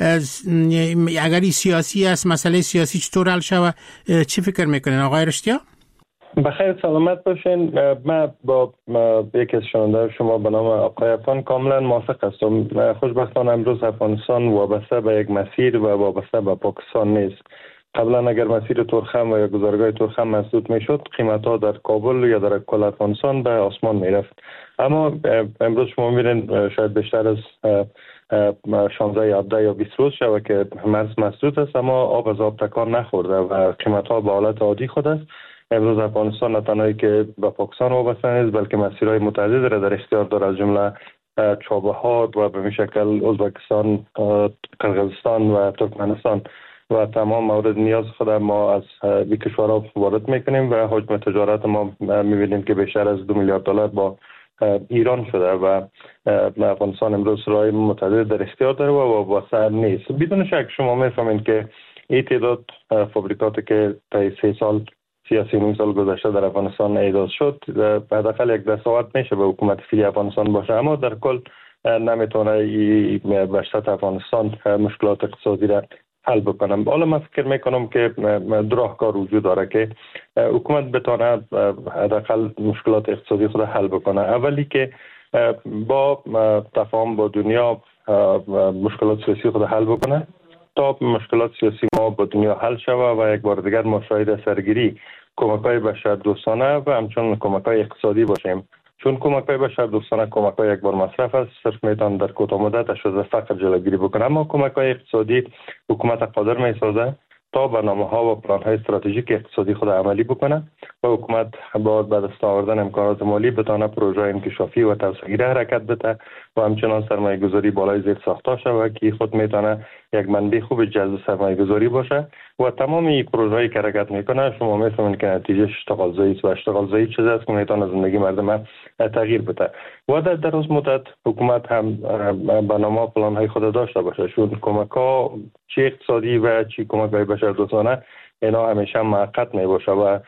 اگر سیاسی است، مسئله سیاسی چطور حل شود؟ چی فکر میکنین آقای رشتیا؟
بخیر سلامت باشین. من با یکی از شنونده‌های شما به نام آقای افغان کاملا موافق هستم. خوشبختانه امروز افغانستان وابسته به یک مسیر و وابسته به پاکستان نیست. قبلا اگر مسیر تورخم و یا گذرگاه تورخم مسدود میشد، قیمت‌ها در کابل یا در کل افغانستان به آسمان میرفت. اما امروز شما می‌بینید شاید بیشتر از 16 17 یا 20 روز شده که مرز مسدود است، اما آب از آب تکان نخورده و قیمت‌ها به حالت عادی خود است. امروز افغانستان نه تنهایی که به پاکستان وابسته نیست، بلکه مسیرهای متعدد را در اختیار دارد، از جمله چابهار و به شکل ازبکستان، قرقیزستان و ترکمنستان و تمام مورد نیاز خود ما از این کشورها وارد میکنیم و حجم تجارت ما میبینیم که بیشتر از $2 میلیارد با ایران شده و افغانستان امروز راهی متعدد در اختیار داره و وابسته نیست. بدون شک شما میفهمید که این تعداد فابریکاتی که تا 3 سال نیم سال گذشته در افغانستان ایجاد شد، حداقل یک دستاورد میشه به حکومت فعلی افغانستان باشه، اما در کل نمیتونه به سطح افغانستان مشکلات اقتصادی را حل بکنم. حالا من فکر میکنم که دو راهکار وجود داره که حکومت بتونه حداقل مشکلات اقتصادی خود حل بکنه. اولی که با تفاهم با دنیا مشکلات سیاسی خود حل بکنه تا مشکلات سیاسی ما با دنیا حل شود و یک بار دیگر ما شاهد سرگیری کمک‌های بشردوستانه و همچنین کمک‌های اقتصادی باشیم. چون کمک‌های بشردوستانه کمک‌های یک بار مصرف است، صرف میتوان در کوتاه مدت از فقر جلوگیری بکنه، اما کمک‌های اقتصادی حکومت قادر میسازه تا برنامه‌ها و پلان‌های استراتژیک اقتصادی خود عملی بکنه و حکومت با دست آوردن امکانات مالی بتونه پروژه انکشافی و توسعه‌گیری حرکت بده و همچنان سرمایه‌گذاری بالای زیر ساخت‌ها شود که خود میتونه یک منبع خوب جذب سرمایه‌گذاری باشه و تمام این پروژه‌ای که حرکت میکنه شما میفهمید که نتیجه اشتغال زایی است و اشتغال زایی چیزی است که میتونه زندگی مردم تغییر بده و در دراز مدت حکومت هم برنامه پلان‌های خود داشته باشه، چون کمک‌ها چه اقتصادی و چه کمک‌های بشردوستانه اینا همیشه موقت میباشه و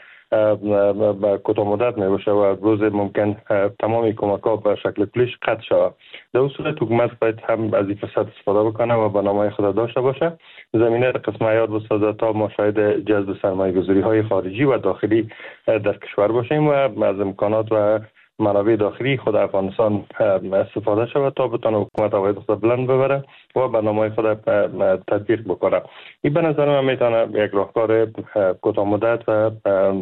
با کوتاه مدت میباشه و روز ممکن تمامی کمک‌ها به شکل کلیش قطع شود. در اون صورت حکومت باید هم از این فرصت استفاده بکنه و برنامه خود داشته باشه، زمینه قسم عیار بسازه تا ما شاهد جذب سرمایه‌گذاری‌های خارجی و داخلی در کشور باشیم و از امکانات و منابع داخلی خود افغانستان استفاده شود تا بتونه حکومت عواید خود بلند ببره و برنامه خود تطبیق بکنه. این به نظر من میتونه یک راهکار کوتاه مدت و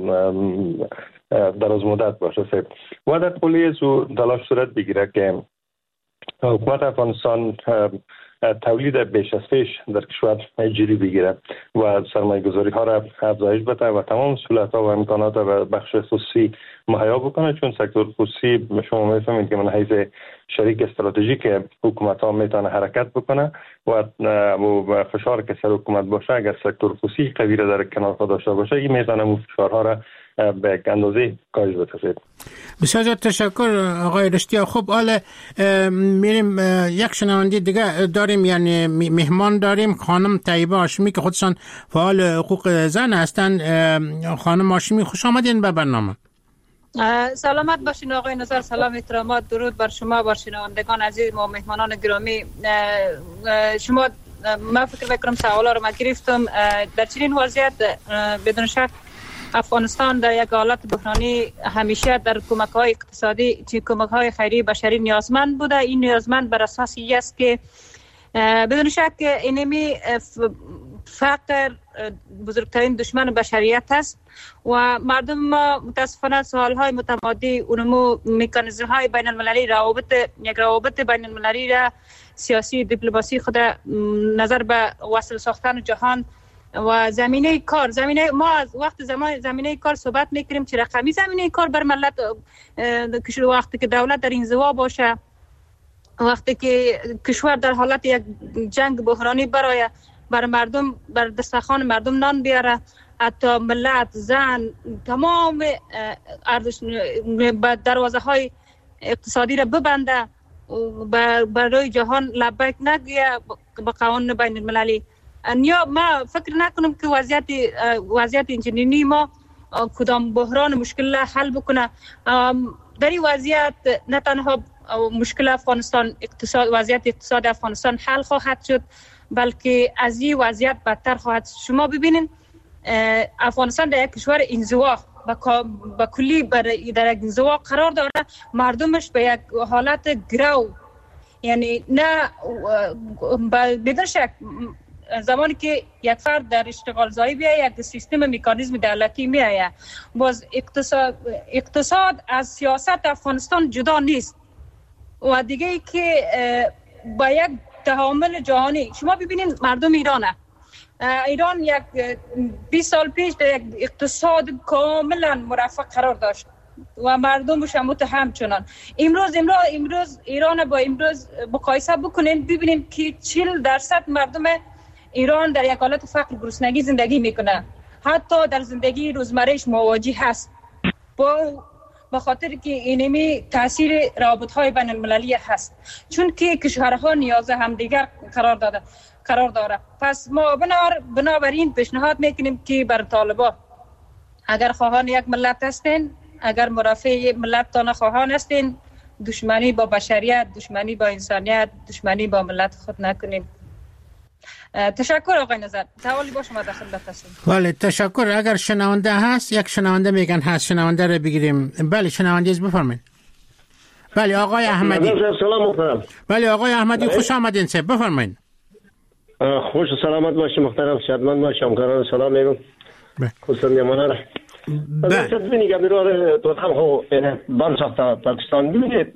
دراز مدت باشه و در کلیه تلاش صورت بگیره که حکومت افغانستان تولید بیش از پیش در کشور جدی بگیره و سرمایه‌گذاری ها را افزایش بده و تمام سهولت‌ها و امکانات را به بخش خصوصی مهیا بکنه، چون سکتور خصوصی شما می‌فهمید که من حیث شریک استراتژیک حکومت‌ها میتونه حرکت بکنه و فشار که سر حکومت باشه اگر سکتور خصوصی قوی را در کنار خود داشته باشه این میتونه اون فشارها را به اندازه کاهش بده.
بسیار زیاد تشکر آقای رشتیا. خب حالا میریم یک شنونده دیگه داریم، یعنی مهمان داریم، خانم طیبه هاشمی که خودشان فعال حقوق زن هستند. خانم هاشمی خوش آمدین به برنامه.
سلامت باشین آقای نظر، سلام احترامات، درود بر شما، بر شنوندگان عزیز و مهمانان گرامی. شما من فکر میکنم سوالا رو من گرفتم. در چنین وضعیت بدون شک افغانستان در یک حالت بحرانی همیشه در کمک‌های اقتصادی چه کمک‌های خیری بشری نیازمند بوده. این نیازمند بر اساس است که بدون شک اینمی فقر بزرگترین دشمن بشریت است و مردم ما متاسفانه سالهای متمادی اونمو مکانیزم های بین المللی روابط بین المللی را سیاسی دیپلماسی خود نظر به وصل ساختن جهان و زمینه کار ما از وقت زمینه کار صحبت میکنیم چه رقمی زمینه کار بر ملت وقتی که دولت در انزوا باشه، وقتی که کشور در حالت یک جنگ بحرانی برای بر مردم بر دسترخوان مردم نان بیاره، حتی ملت زن تمام دروازه های اقتصادی را ببنده برای جهان لبیک نگیه با قوانین بین المللی. یا ما فکر نکنم که وضعیت اینجنینی ما کدام بحران مشکل حل بکنه. در این وضعیت نه تنها مشکل افغانستان وضعیت اقتصاد افغانستان حل خواهد شد، بلکه از این وضعیت بدتر خواهد. شما ببینید افغانستان در یک کشور انزوا با کلی در یک انزوا قرار داره، مردمش به یک حالت گرو، یعنی نه بدون شک زمانی که یک فرد در اشتغال زایی بیاید یک سیستم مکانیزم دولتی میآید. باز اقتصاد از سیاست افغانستان جدا نیست و دیگه ای که با یک تعامل جهانی شما ببینید مردم ایران یک 20 سال پیش در یک اقتصاد کاملا مرفه قرار داشت و مردمش هم همچنان. امروز ایران با امروز مقایسه بکنین ببینین که 40% مردم ایران در یک حالت فقر گرسنگی زندگی میکنه، حتی در زندگی روزمرهش مواجه هست با خاطر که اینمی تاثیر روابط‌های بین المللی هست، چون که کشورها نیاز همدیگر قرار داره. پس ما بنابراین پیشنهاد میکنیم که بر طالبان اگر خواهان یک ملت هستین، اگر مرافع ملت تان خواهان هستین، دشمنی با بشریت، دشمنی با انسانیت، دشمنی با ملت خود نکنیم. تشکر آقای نظر. سوالی با شما داخل هستیم.
بله تشکر. اگر شنونده هست، یک شنونده میگن هست، شنونده رو بگیریم. بله شنونده از بفرمایید. بله آقای احمدی.
سلام محترم.
بله آقای احمدی خوش آمدین سه بفرمایید.
خوش و سلامت باشی محترم، شادمان باشی. همکاران سلام میگم. خصوصا میمانه را. بله. ببینید که بیرون تو هم هو بان ساخته پاکستان ببینید.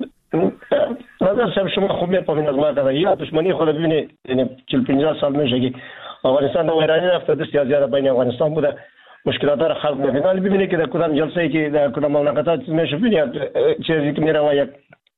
نظر شما خوب می‌فهمید از ما که یا دشمنی خود ببینید، یعنی 40-50 سال میشه که افغانستان در ایرانی رفته، دست زیاد بین افغانستان بوده، مشکلات را خلق می‌کنه. ببینید که در کدام جلسه‌ای که در کدام مملکتات میشه ببینید چیزی که میره و یک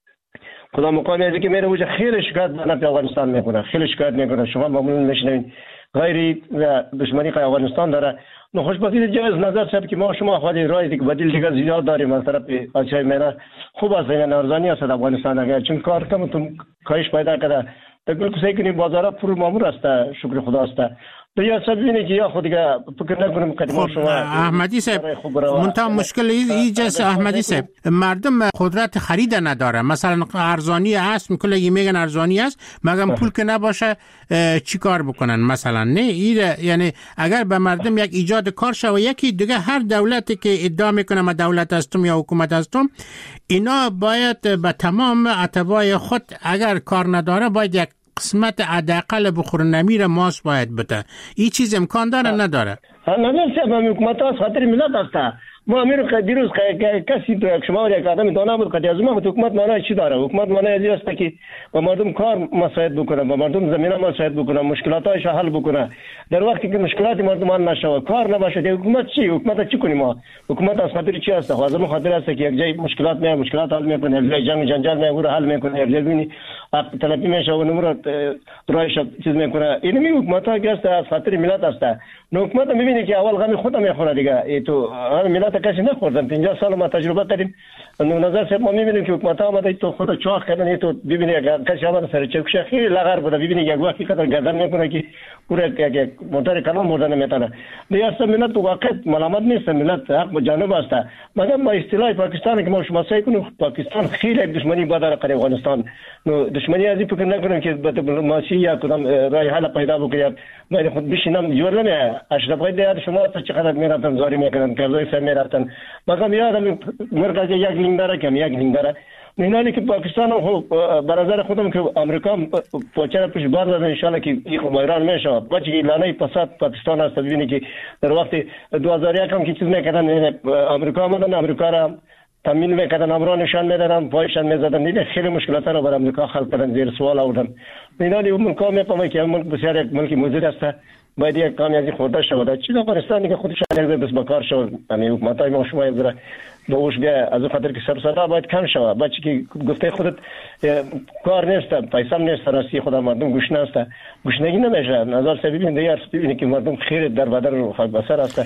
کدام مقامی که میره وجه خیلی شکایت به افغانستان میکنه، خیلی شکایت میکنه. شما معمولا میشنوید غیر دشمنی که افغانستان داره. خوشبختی جایز نظر صاحب که ما شما خودی رای دیگه بدیل دیگه زیاد داریم از طرف آسیای میانه. خوب است این ارزانی است افغانستان اگر چون کار کم تو کاهش پیدا کرده تقول کسی که بازار پر مامور است، شکر خدا است. تو یا سبینه که یا خود دیگه فکر نکنم قدم شما
احمدی صاحب منتها مشکل ایجاست. احمدی صاحب مردم قدرت خرید نداره، مثلا ارزانی است میگن میگن ارزانی است مگم پول که نباشه چی کار بکنن مثلا. نه یعنی اگر به مردم یک ایجاد کار شوه، یکی دیگه هر دولتی که ادعا میکنه ما دولت هستم یا حکومت هستم، اینا باید به تمام اتباع خود اگر کار نداره باید یک قسمت حداقل بخورنمی را ماس باید بده. این چیز امکان داره نداره؟
نه سبب حکومت است، خاطر ملت است. ما امیر دیروز کسی تو شما یک آدم دانا بود که از ما حکومت معنی چی داره؟ حکومت معنی است که با مردم کار مساعد بکنه، با مردم زمینه مساعد بکنه، مشکلاتش حل بکنه. در وقتی که مشکلات مردم حل نشه، کار نباشه، حکومت چی؟ حکومت چی کنیم ما؟ حکومت از خاطر چی است؟ خاطر خاطر است که یک جای مشکلات میاد، مشکلات حل میکنه، یک جای جنگ جنجال میاد، حل میکنه، یک جای ببینی طلبی میشه و نمره رایش چیز میکنه. این می حکومت ها است از خاطر ملت است. حکومت میبینی که اول غم خودم میخوره دیگه. تو ملت کسی نخوردن. 50 سال ما تجربه کردیم. نظر صاحب ما میبینیم که حکومت ها آمده تو خود چاق کردن. تو ببینی کسی آمده سر چکش خیلی لغر بوده. ببینی یک وقتی که گردن میکنه که پورا یک موتور کلام مردن نمیتونه. دیگه ملت تو واقع ملامت نیست، ملت حق جانب است. مگر با اصطلاح پاکستان که ما شما سعی کنیم پاکستان خیلی دشمنی با داره قریب افغانستان. دشمنی از این فکر نکنیم که به دیپلماسی یا کدام راه حل پیدا بکنیم. من خود بشینم جور نمیه. اشرف غیدی شما تا چقدر میرفتن زاری میکردن، کلوی سر میرفتن. مثلا یادم مرکز یک لینگ داره که یک لینگ داره. اینانی که پاکستان هم به نظر خودم که آمریکا پاچه پیش بار داده ان شاء الله که این خب ایران میشه بچه لانه فساد پاکستان هست. ببینید که در وقت 2001 هم که چیز میکردن آمریکا آمدن امریکا را تامین میکردن امرا نشان میدادن پایشان میزدن دیگه خیلی مشکلات رو بر آمریکا خلق کردن زیر سوال آوردن. اینانی ملک میفهمه که ملک بسیار یک ملک مضر است باید یک کامی از این خورده شود. چیز افغانستان که خودش یک ذره بس بکار شود همین حکومتای ما شما یک ذره به اوش بیا از خاطر که سرسدا باید کم شود. بچه که گفته خودت کار نیست پیسام نیست راستی خدا مردم گوش نیست گوشنگی نمیشه نظر سبیل دیگر ببینید که مردم خیر در بدر و خاک بسر است.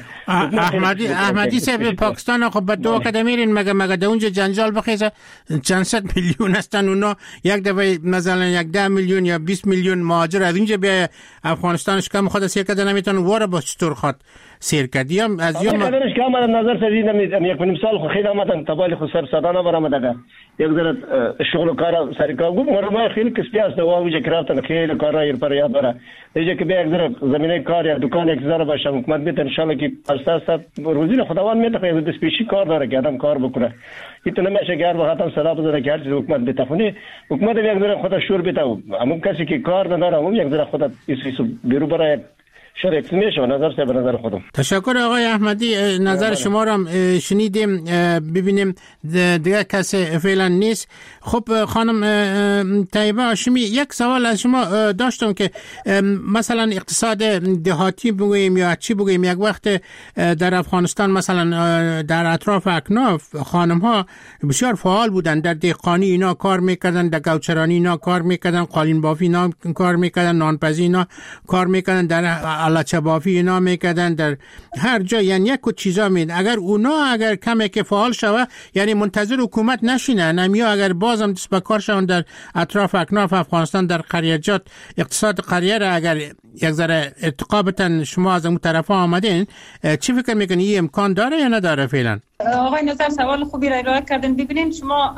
احمدی صاحب پاکستان خب به دو قدم میرین مگه در اونجا جنجال بخیزه چند صد میلیون هستن اونا یک دفعه مثلا 10 میلیون یا 20 میلیون مهاجر از اینجا بیا افغانستانش کم خود سیر کده نمیتونه واره با چطور خود سیر کردی هم از یوم
کدرش که آمدن نظر سبیل یک نیم سال خو خیلی آمدن تبالی خو سر صدانه برآمده یک ذره شغل و کار سر کار گفت مرمای خیلی کسبی است و اونجا کرافتن خیلی کارا ایر پر یاد داره دیگه که به یک ذره زمینه کار یا دکان یک ذره باشه حکومت میت ان شاء الله که اساس روزی خداوند میت خیلی دست پیشی کار داره که آدم کار بکنه ایتونه میشه که هر وقت صدا بزنه که هر چیز حکومت بتفونه حکومت یک ذره خودش شور بتاو همون کسی که کار نداره همون یک ذره خودت ایسو بیرو برای شرکت میشه نظر سه به نظر خودم.
تشکر آقای احمدی نظر شما را شنیدیم ببینیم دیگه کسی فعلا نیست. خب خانم طیبه هاشمی یک سوال از شما داشتم که مثلا اقتصاد دهاتی بگوییم یا چی بگوییم یک وقت در افغانستان مثلا در اطراف اکناف خانم ها بسیار فعال بودن در دهقانی اینا کار میکردن در گوچرانی اینا کار میکردن قالین بافی اینا کار میکردن نانپزی اینا کار میکردن در لچه بافی اینا میکردن در هر جا یعنی یک چیزا میدن اگر کمی که فعال شوه یعنی منتظر حکومت نشینه نمیا اگر بازم دست به کار شون در اطراف اکناف افغانستان در قریجات اقتصاد قریه را اگر یک ذره ارتقابتن شما از اون طرف آمدین چی فکر میکنی این امکان داره یا نداره فعلا؟
آقای نظر سوال خوبی را ارائه کردن. ببینید شما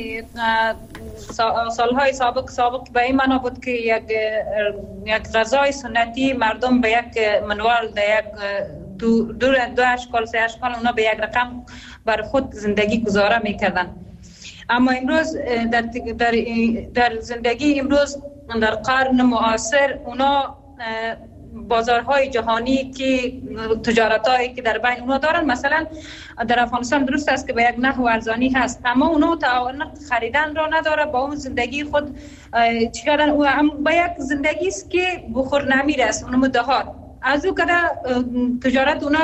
سالهای سابق به این معنا بود که یک غذای سنتی مردم به یک منوال در یک دو اشکال سه اشکال اونا به یک رقم بر خود زندگی گذاره میکردن. اما امروز در زندگی امروز در قرن معاصر اونا بازارهای جهانی که تجارتایی که در بین اونا دارن مثلا در افغانستان درست است که به یک نحو ارزانی هست اما اونا تعاون خریدن را نداره با اون زندگی خود چی کردن او به یک زندگی است که بخور نمیرسه اون مدهات از او کده تجارت اونا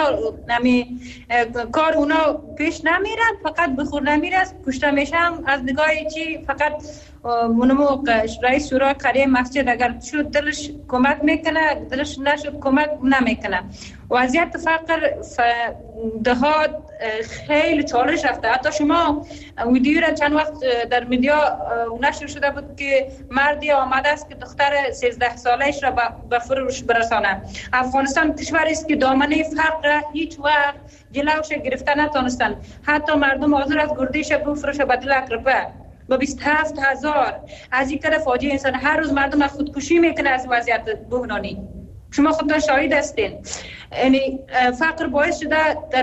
کار اونا پیش نمیرن فقط بخور نمیرسه کشته میشن از نگاه چی فقط منمو رئیس شورای قریه مسجد اگر شد دلش کمک میکنه دلش نشد کمک نمیکنه. وضعیت فقر دهات خیلی چالش رفته. حتی شما ویدیو را چند وقت در میدیا نشر شده بود که مردی آمده است که دختر 13 سالش را به فروش برسانه. افغانستان کشوری است که دامنه فقر هیچ وقت جلوش گرفته نتونستن. حتی مردم حاضر از گردیش بفروشه به 2 لک روپیه با 27,000 از این کده فاجعه انسان هر روز مردم از خودکشی میکنه از وضعیت بحرانی. شما خودتان شاهد هستین. یعنی فقر باعث شده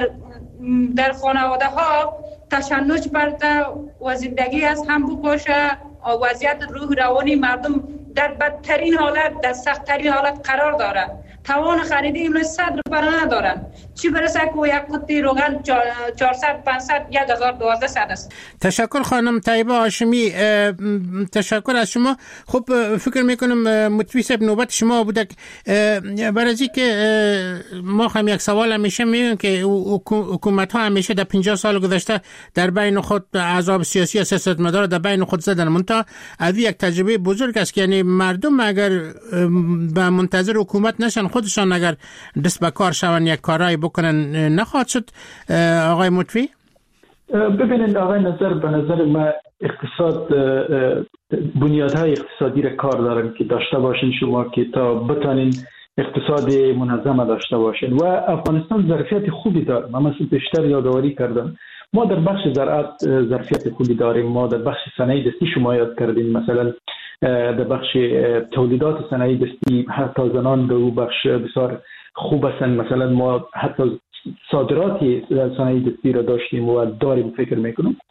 در خانواده ها تشنج برده و زندگی از هم بکشه و وضعیت روح روانی مردم در بدترین حالت در سختترین حالت قرار داره. توان خریدی امروز 100 روپیه ندارن چی برسه که یک قطعه روغن 400 500 1200 است.
تشکر خانم طیبه هاشمی تشکر از شما. خب فکر میکنم مطوی صاحب نوبت شما بوده برای که ما هم یک سوال همیشه میگیم که حکومت ها همیشه در 50 سال گذشته در بین خود احزاب سیاسی و سیاستمدار در بین خود زدن منتها از یک تجربه بزرگ است که یعنی مردم اگر به منتظر حکومت نشن خودشان اگر دست به کار شون یک کارایی بکنن نخواهد شد. آقای مطوی
ببینید آقای نظر به نظر ما اقتصاد بنیادهای اقتصادی را کار دارن که داشته باشین شما که تا بتانین اقتصاد منظم داشته باشین و افغانستان ظرفیت خوبی داره. من مثل بیشتر یادآوری کردم ما در بخش زراعت ظرفیت خوبی داریم. ما در بخش صنایع دستی شما یاد کردین مثلا در بخش تولیدات صنایع دستی حتی زنان در اون بخش بسیار خوب هستن. مثلا ما حتی صادرات صنایع دستی را داشتیم و داریم فکر میکنم.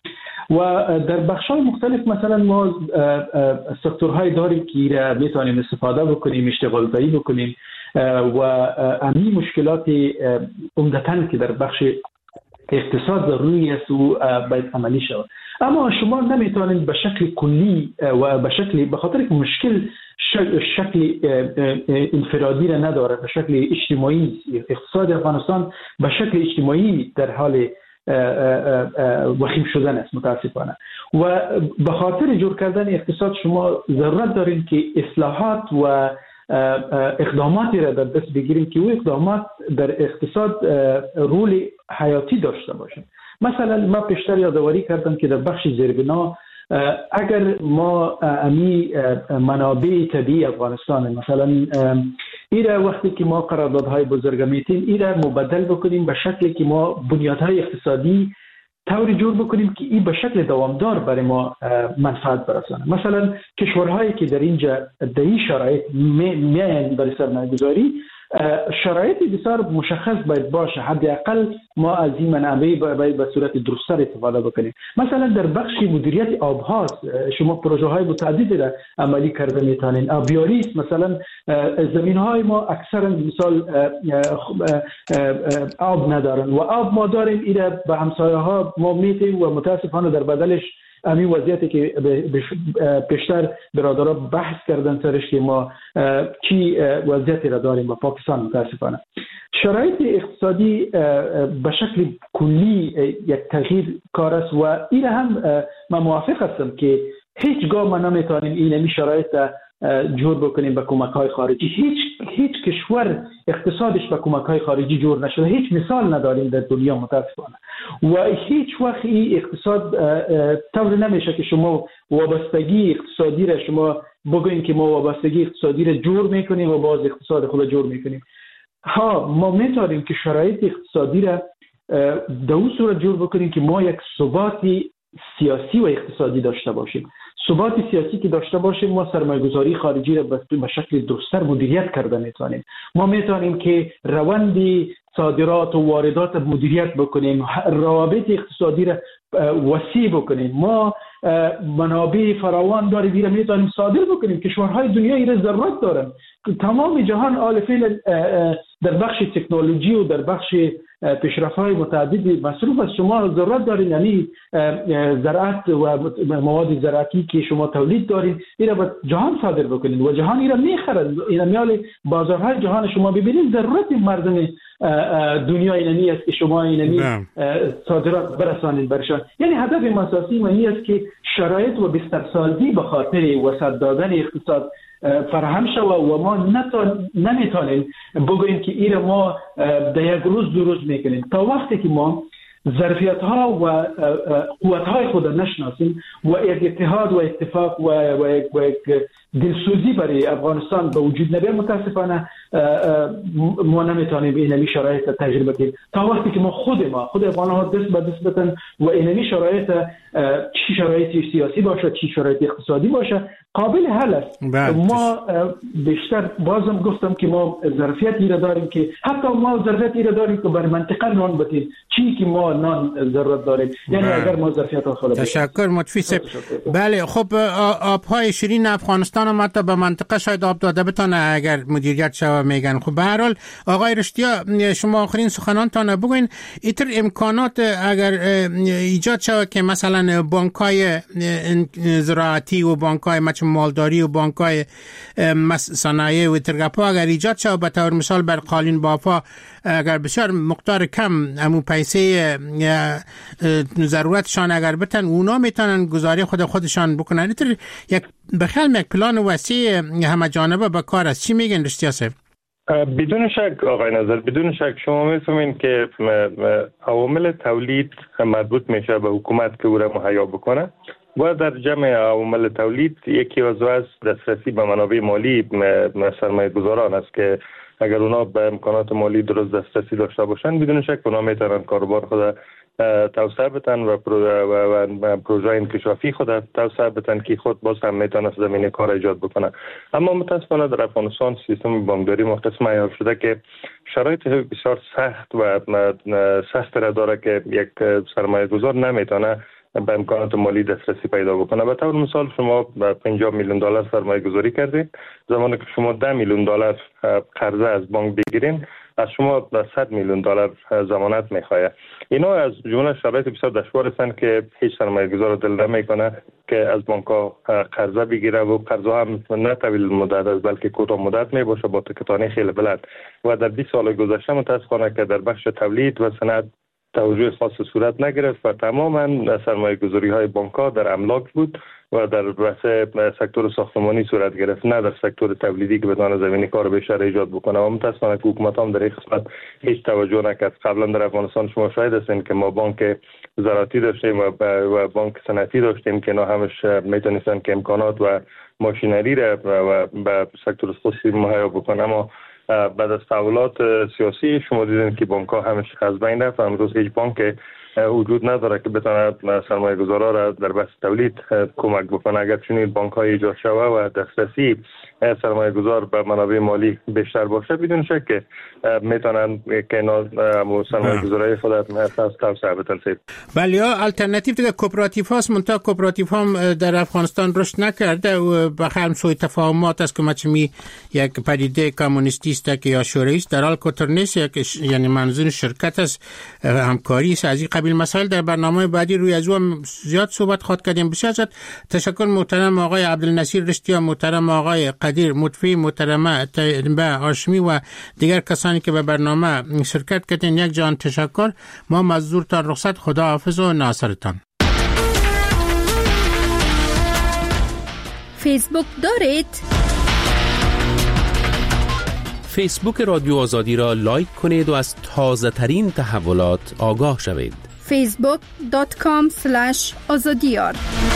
و در بخش‌های مختلف مثلا ما سکتورهای داریم که میتونیم استفاده بکنیم، اشتغال زایی بکنیم و امی مشکلات عمدتاً که در بخش اقتصاد ضروری است و باید عملی شود. اما شما نمیتونید به شکل کلی و به خاطر که مشکل شکل انفرادی را نداره، به شکل اجتماعی، اقتصاد افغانستان به شکل اجتماعی در حال وخیم شدن است متاسفانه. و به خاطر جور کردن اقتصاد شما ضرورت دارین که اصلاحات و اقداماتی را در دست بگیریم که او اقدامات در اقتصاد رول حیاتی داشته باشند. مثلا ما پیشتر یادآوری کردم که در بخش زیربنا اگر ما امی منابع طبیعی افغانستان مثلا ایره وقتی که ما قراردادهای بزرگ میتیم ایره مبدل بکنیم به شکلی که ما بنیادهای اقتصادی طوری جور بکنیم که این به شکل دوامدار برای ما منفعت برسانه. مثلا کشورهایی که در اینجا در این شرایط میاین برای سرمایه‌گذاری شرایط بسیار مشخص باید باشه، حداقل ما از این منابع باید به صورت درست‌تر استفاده بکنیم. مثلا در بخش مدیریت آب‌ها شما پروژه‌های متعددی را عملی کرده میتونین. آبیاری مثلا زمین‌های ما اکثرا مثال آب ندارن و آب ما داریم، اینا به همسایه‌ها ما میتیم و متاسفانه در بدلش همین وضعیتی که پیشتر برادرها بحث کردن سرش که ما چی وضعیتی را داریم با پاکستان متاسفانه. شرایط اقتصادی به شکل کلی یک تغییر کار است و این هم من موافق هستم که هیچگاه ما نمیتونیم این شرایط جور بکنیم به کمک‌های خارجی. هیچ کشور اقتصادش به کمک‌های خارجی جور نشده، هیچ مثال نداریم در دنیا متاسفانه. و هیچ وقت این اقتصاد طور نمیشه که شما وابستگی اقتصادی را شما بگوین که ما وابستگی اقتصادی را جور میکنیم و باز اقتصاد خود جور میکنیم. ها ما میتونیم که شرایط اقتصادی را در اون صورت جور بکنیم که ما یک ثبات سیاسی و اقتصادی داشته باشیم. ثبات سیاسی که داشته باشیم ما سرمایه‌گذاری خارجی را به شکل درست‌تر مدیریت کرده میتونیم. ما میتونیم که روند صادرات و واردات مدیریت بکنیم، روابط اقتصادی را وسیع بکنیم. ما منابع فراوان داریم، اینا میتونیم صادر بکنیم. کشورهای دنیا اینا ضرورت دارن. تمام جهان آل فعل در بخش تکنولوژی و در بخش پیشرفت‌های متعددی مصروف است. شما ضرورت دارین، یعنی زراعت و مواد زراعتی که شما تولید دارین اینا به جهان صادر بکنین و جهان اینا میخرن. اینا میال بازارهای جهان شما ببینید ضرورت مردم دنیا اینمی است که شما اینمی صادرات برسانید برشان. یعنی هدف اساسی من این است که شرایط و بسترسازی به خاطر وسعت دادن اقتصاد فراهم شود و ما نمیتونیم بگوییم که این ما در یک روز دو روز میکنیم. تا وقتی که ما ظرفیت ها و قوت های خود نشناسیم و یک اتحاد و اتفاق و یک دلسوزی برای افغانستان به وجود نبیاد متاسفانه ما نمیتونیم اینمی شرایط تجربه کنیم. تا وقتی که ما خود افغان‌ها دست به دست بتن و اینمی شرایط چی شرایط سیاسی باشه چی شرایط اقتصادی باشه قابل حل است. ما بیشتر بازم گفتم که ما ظرفیتی را داریم که حتی ما ظرفیتی را داریم که بر منطقه نان بدیم چی که ما نان ضرورت داریم. یعنی اگر ما ظرفیت خود
تشکر متفیس. بله خب آب‌های شیرین افغانستان هم حتی به منطقه شاید آب داده بتونه اگر مدیریت شود میگن. خب به هر حال آقای رشتیا شما آخرین سخنانتان بگوین ایتر امکانات اگر ایجاد شود که مثلا بانک‌های زراعتی و بانک‌های مالداری و بانک‌های صنایع و ترگپا اگر ایجاد شود به طور مثال بر قالین بافا اگر بسیار مقدار کم امو پیسه ضرورتشان اگر بتن اونا میتونن گزاری خودشان بکنن. ایتر یک بخیال یک پلان وسیع همه جانبه به کار است. چی میگن رشتیا صاحب؟
بدون شک آقای نظر، بدون شک شما میفهمین که عوامل تولید مربوط میشه به حکومت که او را مهیا بکنه و در جمع عوامل تولید یکی عضو از دسترسی به منابع مالی سرمایه گذاران است که اگر اونا به امکانات مالی درست دسترسی داشته باشند بدون شک اونا میتونن کاروبار خود توسعه بدن و پروژه انکشافی خود توسعه بدن که خود باز هم میتونه زمینه کار ایجاد بکنه. اما متاسفانه در افغانستان سیستم بانکداری مختص معیار شده که شرایط بسیار سخت و سخت را داره که یک سرمایه گذار نمیتونه به امکانات مالی دسترسی پیدا بکنه. به طور مثال شما 50 میلیون دلار سرمایه گذاری کردین، زمانی که شما 10 میلیون دلار قرضه از بانک بگیرین از شما 100 میلیون دلار ضمانت میخواد. اینا از جمله شرایط بسیار دشوار هستند که هیچ سرمایه گذار دل نمیکنه که از بانک ها قرضه بگیره و قرضه هم نه طویل مدت است بلکه کوتاه مدت می باشه با تکتانی خیلی بلند. و در 20 سال گذشته متاسفانه که در بخش تولید و صنعت توجه خاص صورت نگرفت و تماما سرمایه گذاری های بانک ها در املاک بود و در بحث سکتور ساختمانی صورت گرفت، نه در سکتور تولیدی که بتونه زمینه کار بیشتر ایجاد بکنه. و متاسفانه که حکومت هم در این قسمت هیچ توجه نکرد. قبلا در افغانستان شما شاهد هستین که ما بانک زراعتی داشتیم و بانک صنعتی داشتیم که اینا همش میتونستن که امکانات و ماشینری را و به سکتور خصوصی مهیا بکنه. اما بعد از تحولات سیاسی شما دیدین که بانک ها همش از بین رفت. امروز هیچ بانک وجود نداره که بتونه سرمایه گذارا را در بحث تولید کمک بکنه. اگر چنین بانک های ایجاد شوه و دسترسی سرمایه گذار به منابع مالی بیشتر باشه بدون شک که میتونن که اینا سرمایه گذاری خود از توسعه بدن.
ولی الټرناتیو دیگه کوپراتیو هاست، منتها کوپراتیو هم در افغانستان رشد نکرده و بخیر سوء تفاهمات است که مچمی یک پدیده کمونیستی است که یا شوروی است، در حال کوتر نیست، یعنی منظور شرکت است، همکاری است. از این قبیل مسائل در برنامه بعدی روی از اون زیاد صحبت خواهد کردیم. بسیار تشکر محترم آقای عبدالنصیر رشتیا، محترم آقای قدیر مطفی، محترمه طیبه هاشمی و دیگر کسانی که به برنامه شرکت کردین. یک جان تشکر. ما مزدورتان رخصت. خدا حافظ و ناصرتان.
فیسبوک دارید؟
فیسبوک رادیو آزادی را لایک کنید و از تازه ترین تحولات آگاه شوید.
facebook.com/azadiyar.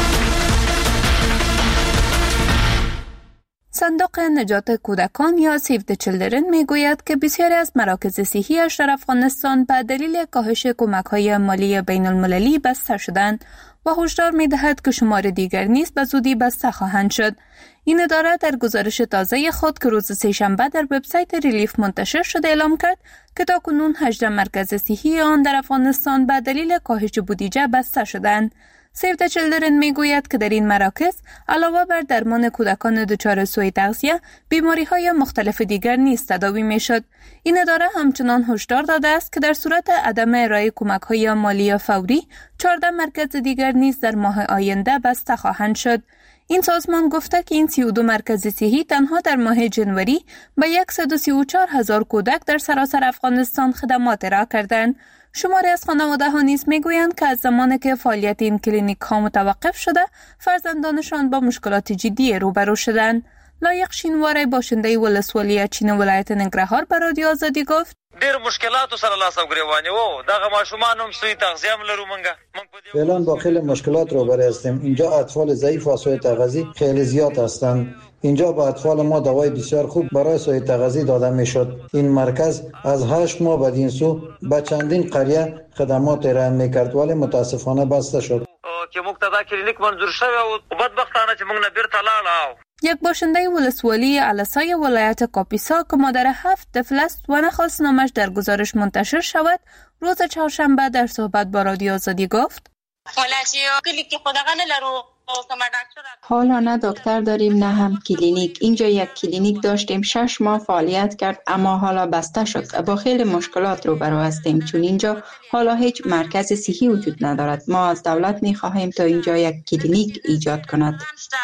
صندوق نجات کودکان یا سیو د چیلدرن میگوید که بسیاری از مراکز صحی‌اش در افغانستان به دلیل کاهش کمک‌های مالی بین المللی بسته شدند و هشدار می‌دهد که شمار دیگر نیز به زودی بسته خواهند شد. این اداره در گزارش تازه خود که روز سه‌شنبه در وبسایت ریلیف منتشر شده اعلام کرد که تاکنون 18 مرکز صحی آن در افغانستان به دلیل کاهش بودجه بسته شدند. سیو د چیلدرن میگوید که در این مراکز علاوه بر درمان کودکان دچار سوء تغذیه، بیماری‌های مختلف دیگر نیز تداوی میشد. این اداره همچنان هشدار داده است که در صورت عدم ارائه کمک‌های مالی فوری، 14 مرکز دیگر نیز در ماه آینده بسته خواهند شد. این سازمان گفته که این 32 مرکز صحی تنها در ماه جنوری به 134,000 کودک در سراسر افغانستان خدمات ارائه کردند. شماری از خانواده‌ها نیز میگویند که از زمانی که فعالیت این کلینیک‌ها متوقف شده، فرزندانشان با مشکلات جدی روبرو شدند. لایق شینواری باشنده ولسوالی اچین ولایت ننګرهار به رادیو آزادی گفت:
ډیر مشکلاتو سره لاس او ګریوانې وو، دغه ماشومان هم سوی تغذیه هم لرو. منګه
فعلا با خیلی مشکلات روبرو هستیم. اینجا اطفال ضعیف و سوء تغذیه خیلی زیاد هستند. اینجا با اطفال ما دوای بسیار خوب برای سوء تغذیه داده میشد. این مرکز از 8 ماه بعد این سو به چندین قریه خدمات ارائه میکرد ولی متاسفانه بسته شد.
که موږ ته دا کلینیک منظور شوی او بدبختانه چې موږ نه بیرته لاړو.
یک باشنده ولسوالی علسای ولایت کاپیسا که مادر 7 طفل است و نخواست نامش در گزارش منتشر شود، روز چهارشنبه در صحبت با رادیو آزادی گفت:
حالا نه دکتر داریم نه هم کلینیک. اینجا یک کلینیک داشتیم 6 ماه فعالیت کرد اما حالا بسته شد. با خیلی مشکلات روبرو هستیم چون اینجا حالا هیچ مرکز صحی وجود ندارد. ما از دولت می‌خواهیم تا اینجا یک کلینیک ایجاد کند.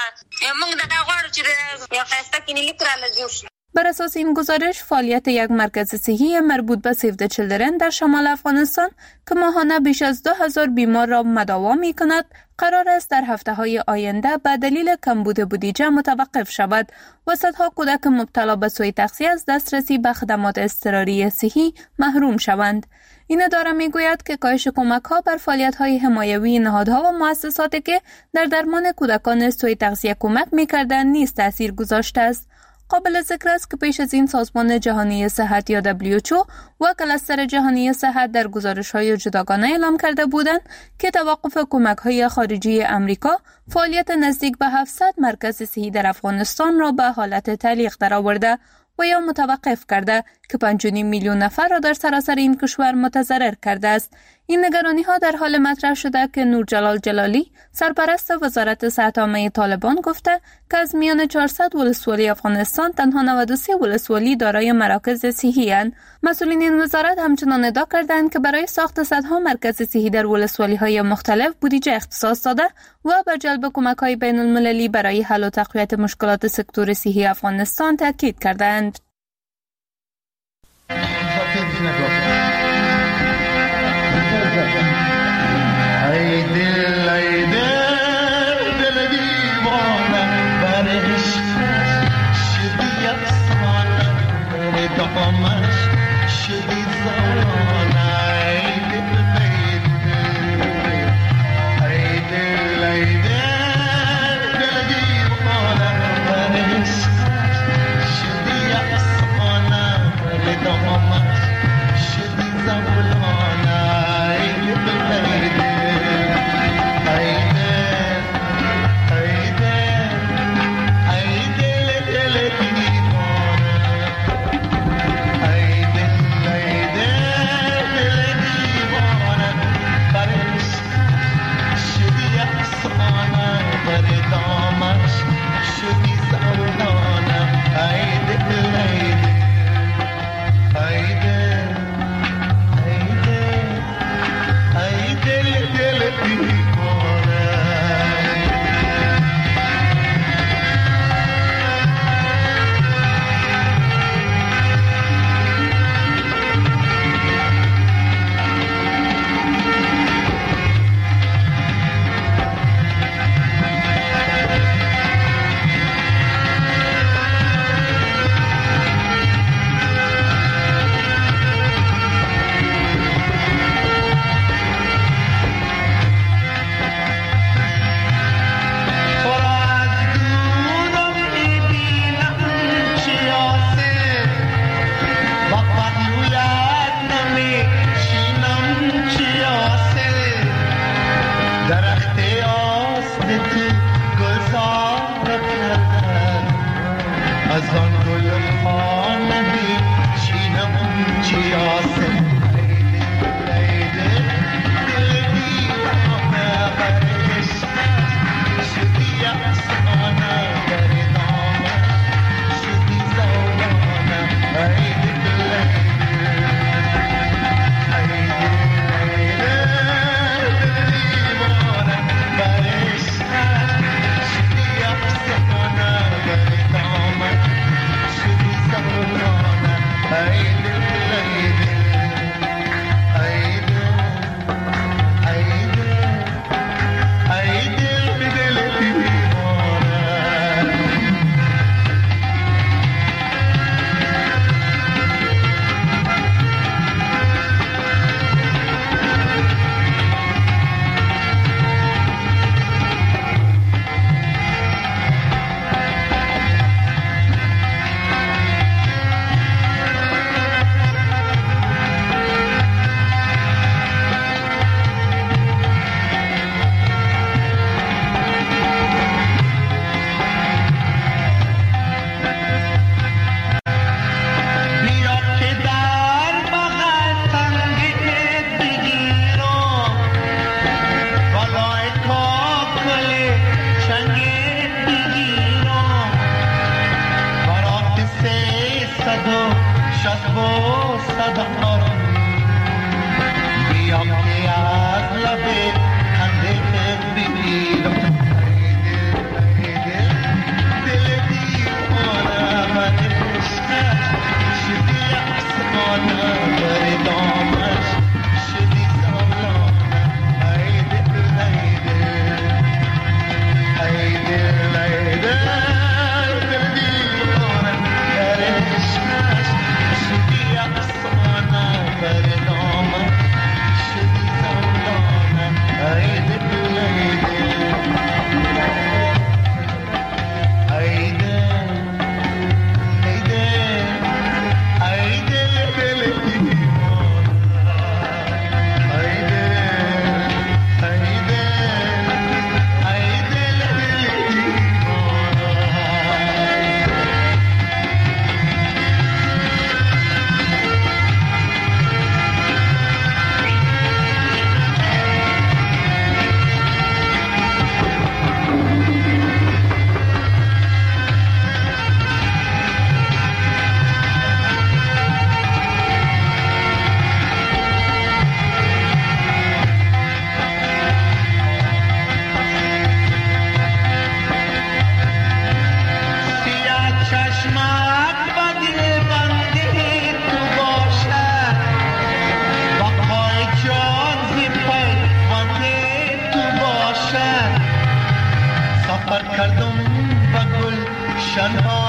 بر اساس این گزارش، فعالیت یک مرکز صحی مربوط به سیو د چیلدرن در شمال افغانستان که ماهانه بیش از 2000 بیمار را مداوا می کند، قرار است در هفته‌های آینده به دلیل کمبود بودجه متوقف شود و صدها کودک مبتلا به سوء تغذیه از دسترسی به خدمات اضطراری صحی محروم شوند. این اداره میگوید که کاهش کمک‌ها بر فعالیت‌های حمایوی نهادها و مؤسساتی که در درمان کودکان سوء تغذیه کمک می‌کردند نیز تأثیر گذاشته است. قابل ذکر است که پیش از این سازمان جهانی صحت یا WHO و کلستر جهانی صحت در گزارش‌های جداگانه اعلام کرده بودند که توقف کمک‌های خارجی امریکا فعالیت نزدیک به 700 مرکز صحی در افغانستان را به حالت تعلیق درآورده و یا متوقف کرده که 5.5 میلیون نفر را در سراسر این کشور متضرر کرده است. این نگرانی ها در حال مطرح شده که نورجلال جلالی سرپرست وزارت صحت عامه طالبان گفته که از میان 400 ولسوالی افغانستان تنها 93 ولسوالی دارای مراکز صحی اند. مسئولین این وزارت همچنان ادعا کردند که برای ساخت صدها مرکز صحی در ولسوالی های مختلف بودجه اختصاص داده و بر جلب کمک های بین المللی برای حل و تقویت مشکلات سکتور صحی افغانستان تاکید کردند.
ای دل ای دل دل دیوانه برش شدی افسانه بر دامش شدی زمانه ای دل ای دل ای دل دل دیوانه برش شدی افسانه بر دامش شدی زمانه ای دل تنها